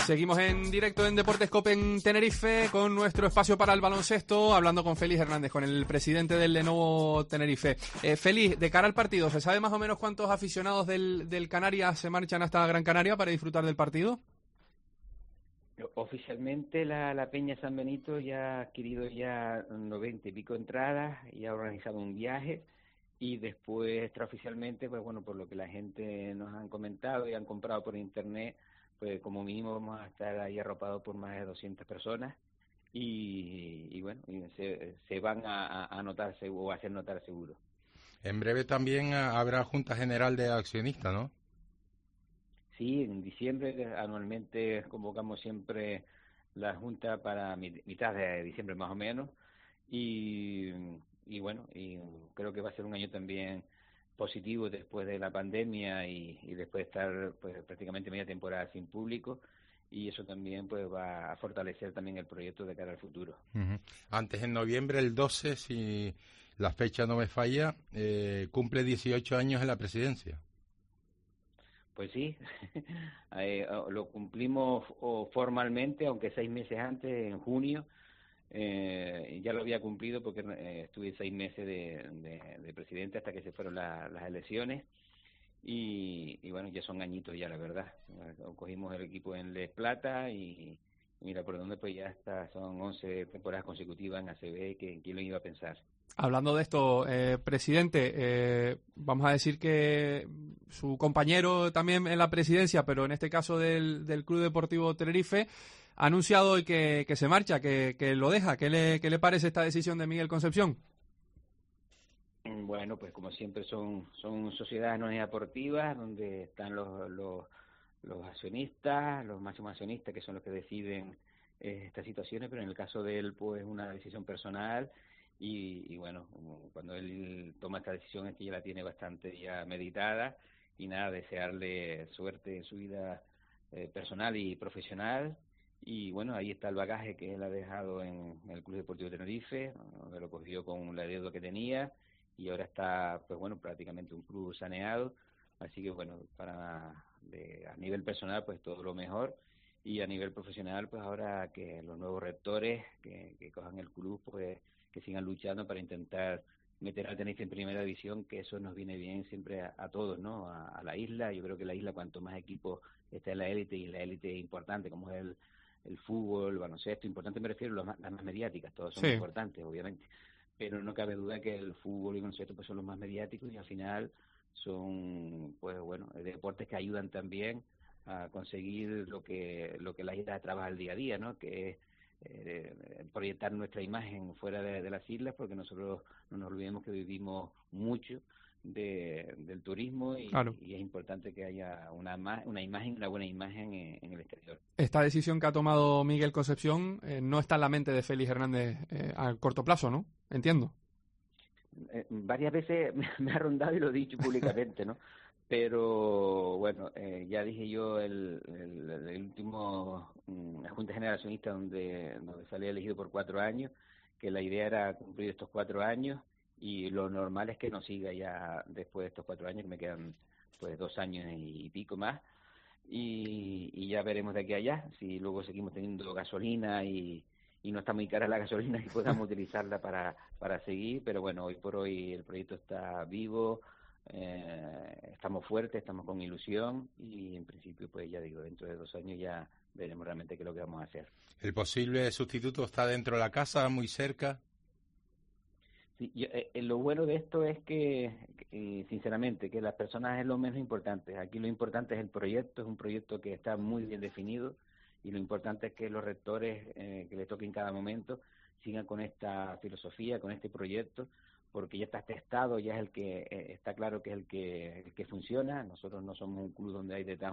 Seguimos en directo en Deportes COPE en Tenerife con nuestro espacio para el baloncesto, hablando con Félix Hernández, con el presidente del Lenovo Tenerife. Félix, de cara al partido, ¿se sabe más o menos cuántos aficionados del Canarias se marchan hasta Gran Canaria para disfrutar del partido? Oficialmente la Peña San Benito ya ha adquirido ya 90 y pico entradas y ha organizado un viaje, y después extraoficialmente, pues bueno, por lo que la gente nos han comentado y han comprado por internet, pues como mínimo vamos a estar ahí arropados por más de 200 personas y bueno, se van a anotar o a hacer notar seguro. En breve también habrá Junta General de Accionistas, ¿no? Sí, en diciembre anualmente convocamos siempre la Junta para mitad de diciembre más o menos, y bueno, y creo que va a ser un año también positivo después de la pandemia y después de estar pues prácticamente media temporada sin público, y eso también pues va a fortalecer también el proyecto de cara al futuro. Uh-huh. Antes, en noviembre, el 12, si la fecha no me falla, cumple 18 años en la presidencia. Pues sí, lo cumplimos formalmente, aunque 6 meses antes, en junio. Ya lo había cumplido porque estuve 6 meses de presidente hasta que se fueron las elecciones, y bueno, ya son añitos ya, la verdad. Cogimos el equipo en Les Plata y mira por dónde, pues ya está, son 11 temporadas consecutivas en ACB, que quién lo iba a pensar. Hablando de esto, presidente, vamos a decir que su compañero también en la presidencia, pero en este caso del Club Deportivo Tenerife, ha anunciado hoy que se marcha, que lo deja. ¿Qué le parece esta decisión de Miguel Concepción? Bueno, pues como siempre son sociedades anónimas deportivas donde están los accionistas, los máximos accionistas, que son los que deciden estas situaciones, pero en el caso de él, pues una decisión personal, y bueno, cuando él toma esta decisión es que ya la tiene bastante ya meditada, y nada, desearle suerte en su vida personal y profesional. Y bueno, ahí está el bagaje que él ha dejado en el Club Deportivo Tenerife, donde lo cogió con la deuda que tenía, y ahora está, pues bueno, prácticamente un club saneado. Así que bueno, a nivel personal, pues todo lo mejor, y a nivel profesional, pues ahora que los nuevos rectores que cojan el club, pues que sigan luchando para intentar meter al Tenerife en primera división, que eso nos viene bien siempre a todos, ¿no? A la isla. Yo creo que la isla, cuanto más equipos está en la élite, y la élite es importante, como es el fútbol, el baloncesto, importante me refiero a las más mediáticas, todas son importantes, obviamente, pero no cabe duda que el fútbol y el baloncesto pues son los más mediáticos, y al final son, pues bueno, deportes que ayudan también a conseguir lo que la isla trabaja el día a día, ¿no? Que es proyectar nuestra imagen fuera de las islas, porque nosotros no nos olvidemos que vivimos mucho del turismo, y, claro, y es importante que haya una buena imagen en el exterior. Esta decisión que ha tomado Miguel Concepción no está en la mente de Félix Hernández a corto plazo, ¿no? Entiendo. Varias veces me ha rondado y lo he dicho públicamente, ¿no? Pero bueno, ya dije yo el último la Junta General Accionista donde salí elegido por 4 años, que la idea era cumplir estos 4 años, y lo normal es que no siga ya después de estos 4 años, que me quedan pues 2 años y pico más, y ya veremos de aquí a allá si luego seguimos teniendo gasolina y no está muy cara la gasolina y podamos utilizarla para seguir. Pero bueno, hoy por hoy el proyecto está vivo, estamos fuertes, estamos con ilusión, y en principio, pues ya digo, dentro de 2 años ya veremos realmente qué es lo que vamos a hacer. ¿El posible sustituto está dentro de la casa, muy cerca? Sí, lo bueno de esto es que sinceramente, que las personas es lo menos importante. Aquí lo importante es el proyecto, es un proyecto que está muy bien definido, y lo importante es que los rectores que le toquen cada momento sigan con esta filosofía, con este proyecto, porque ya está testado, ya es el que está claro que es el que funciona. Nosotros no somos un club donde hay detrás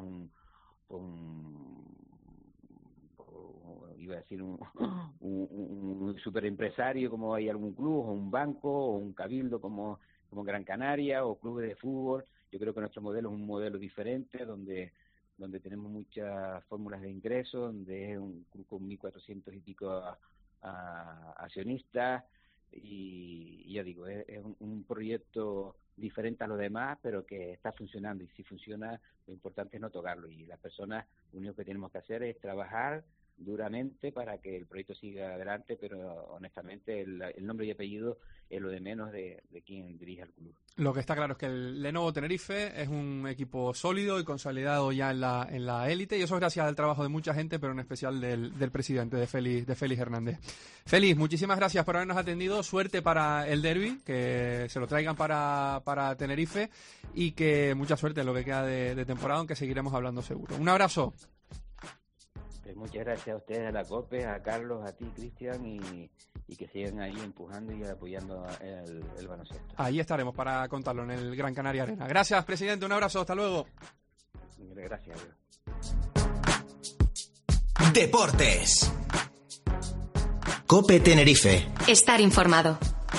iba a decir un superempresario como hay algún club, o un banco, o un cabildo como Gran Canaria, o clubes de fútbol. Yo creo que nuestro modelo es un modelo diferente, donde tenemos muchas fórmulas de ingreso, donde es un club con 1.400 y pico accionistas, y ya digo, es un proyecto diferente a los demás, pero que está funcionando, y si funciona, lo importante es no tocarlo, y las personas, lo único que tenemos que hacer es trabajar duramente para que el proyecto siga adelante, pero honestamente el nombre y apellido es lo de menos de quien dirige el club. Lo que está claro es que el Lenovo Tenerife es un equipo sólido y consolidado ya en la élite, y eso es gracias al trabajo de mucha gente, pero en especial del presidente, de Félix Hernández. Félix, muchísimas gracias por habernos atendido, suerte para el derbi, que se lo traigan para Tenerife, y que mucha suerte en lo que queda de temporada, aunque seguiremos hablando seguro. Un abrazo. Muchas gracias a ustedes, a la COPE, a Carlos, a ti, Cristian, y que sigan ahí empujando y apoyando el baloncesto. Ahí estaremos para contarlo en el Gran Canaria Arena. Gracias, presidente, un abrazo, hasta luego. Gracias. Deportes. COPE Tenerife. Estar informado.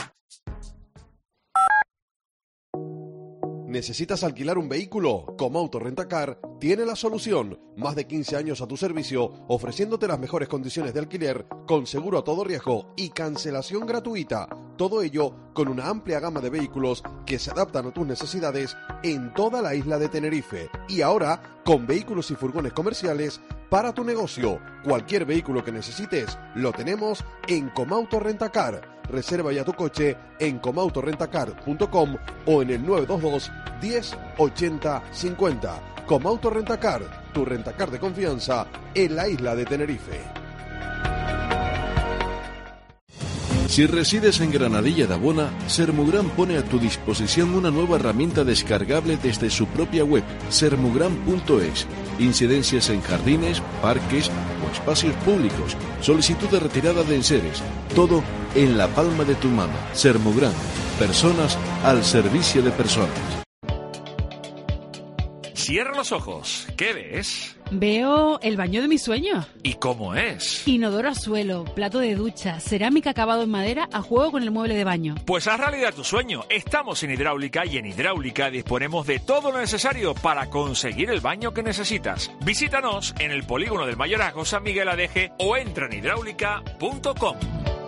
¿Necesitas alquilar un vehículo? Comauto Rentacar tiene la solución. Más de 15 años a tu servicio, ofreciéndote las mejores condiciones de alquiler, con seguro a todo riesgo y cancelación gratuita. Todo ello con una amplia gama de vehículos que se adaptan a tus necesidades en toda la isla de Tenerife. Y ahora, con vehículos y furgones comerciales para tu negocio. Cualquier vehículo que necesites, lo tenemos en Comauto Rentacar. Reserva ya tu coche en comautorentacar.com o en el 922 10 80 50. Comauto Rentacar, tu rentacar de confianza en la isla de Tenerife. Si resides en Granadilla de Abona, Sermugran pone a tu disposición una nueva herramienta descargable desde su propia web, sermugran.es. Incidencias en jardines, parques o espacios públicos, solicitud de retirada de enseres, todo en la palma de tu mano. Sermugran, personas al servicio de personas. Cierra los ojos. ¿Qué ves? Veo el baño de mis sueños. ¿Y cómo es? Inodoro a suelo, plato de ducha, cerámica acabado en madera a juego con el mueble de baño. Pues haz realidad tu sueño. Estamos en Hidráulica y en Hidráulica disponemos de todo lo necesario para conseguir el baño que necesitas. Visítanos en el polígono del Mayorazgo San Miguel Adeje o entra en hidráulica.com.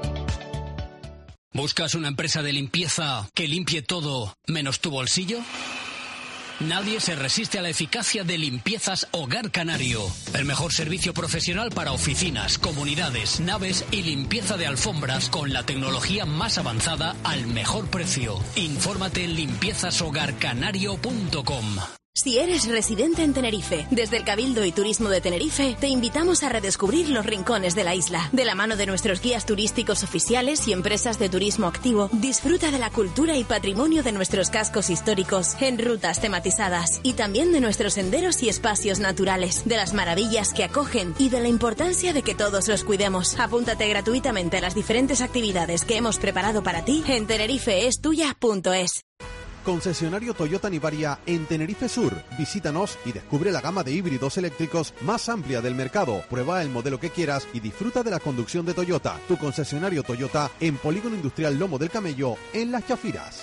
¿Buscas una empresa de limpieza que limpie todo menos tu bolsillo? Nadie se resiste a la eficacia de Limpiezas Hogar Canario. El mejor servicio profesional para oficinas, comunidades, naves y limpieza de alfombras con la tecnología más avanzada al mejor precio. Infórmate en limpiezashogarcanario.com. Si eres residente en Tenerife, desde el Cabildo y Turismo de Tenerife, te invitamos a redescubrir los rincones de la isla. De la mano de nuestros guías turísticos oficiales y empresas de turismo activo, disfruta de la cultura y patrimonio de nuestros cascos históricos en rutas tematizadas y también de nuestros senderos y espacios naturales, de las maravillas que acogen y de la importancia de que todos los cuidemos. Apúntate gratuitamente a las diferentes actividades que hemos preparado para ti en tenerifeestuya.es. Concesionario Toyota Nivaria en Tenerife Sur. Visítanos y descubre la gama de híbridos eléctricos más amplia del mercado. Prueba el modelo que quieras y disfruta de la conducción de Toyota. Tu concesionario Toyota en Polígono Industrial Lomo del Camello, en Las Chafiras.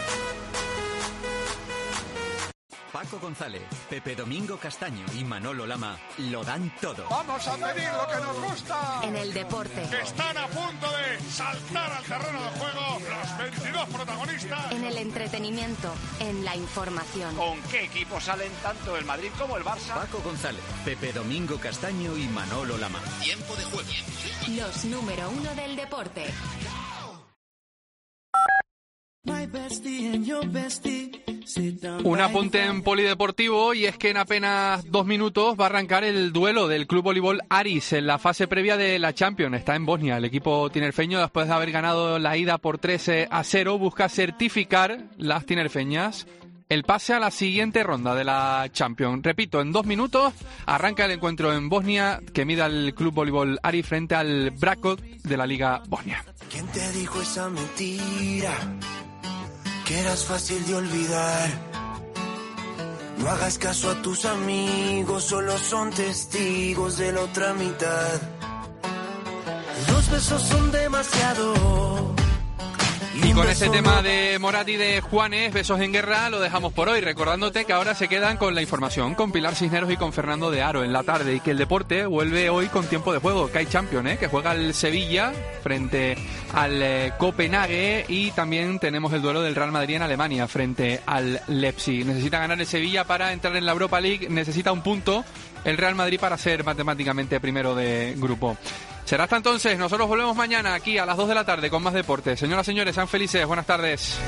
Paco González, Pepe Domingo Castaño y Manolo Lama lo dan todo. ¡Vamos a pedir lo que nos gusta! En el deporte. Están a punto de saltar al terreno de juego los 22 protagonistas. En el entretenimiento, en la información. ¿Con qué equipos salen tanto el Madrid como el Barça? Paco González, Pepe Domingo Castaño y Manolo Lama. Tiempo de juego. Los número 1 del deporte. Un apunte en polideportivo, y es que en apenas 2 minutos va a arrancar el duelo del Club Voleibol Aris en la fase previa de la Champions. Está en Bosnia. El equipo tinerfeño, después de haber ganado la ida por 13-0, busca certificar las tinerfeñas el pase a la siguiente ronda de la Champions. Repito, en 2 minutos arranca el encuentro en Bosnia que mida el Club Voleibol Aris frente al Bracot de la Liga Bosnia. ¿Quién te dijo esa mentira? Que eras fácil de olvidar. No hagas caso a tus amigos, solo son testigos de la otra mitad. 2 besos son demasiado Y con este tema de Morat y de Juanes, Besos en Guerra, lo dejamos por hoy, recordándote que ahora se quedan con la información con Pilar Cisneros y con Fernando de Aro en la tarde, y que el deporte vuelve hoy con tiempo de juego, que hay Champions, que juega el Sevilla frente al Copenhague, y también tenemos el duelo del Real Madrid en Alemania frente al Leipzig. Necesita ganar el Sevilla para entrar en la Europa League, necesita un punto el Real Madrid para ser matemáticamente primero de grupo. Será hasta entonces, nosotros volvemos mañana aquí a las 2 de la tarde con más deporte. Señoras, señores, sean felices, buenas tardes.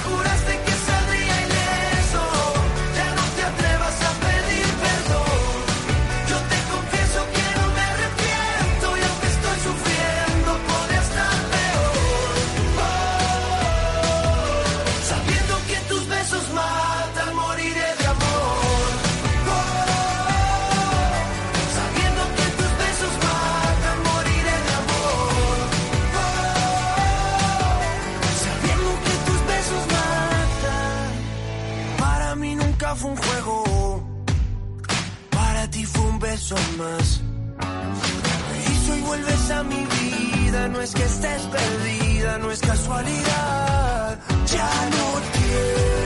Fue un juego, para ti fue un beso más. Y hoy vuelves a mi vida, no es que estés perdida, no es casualidad. Ya no quiero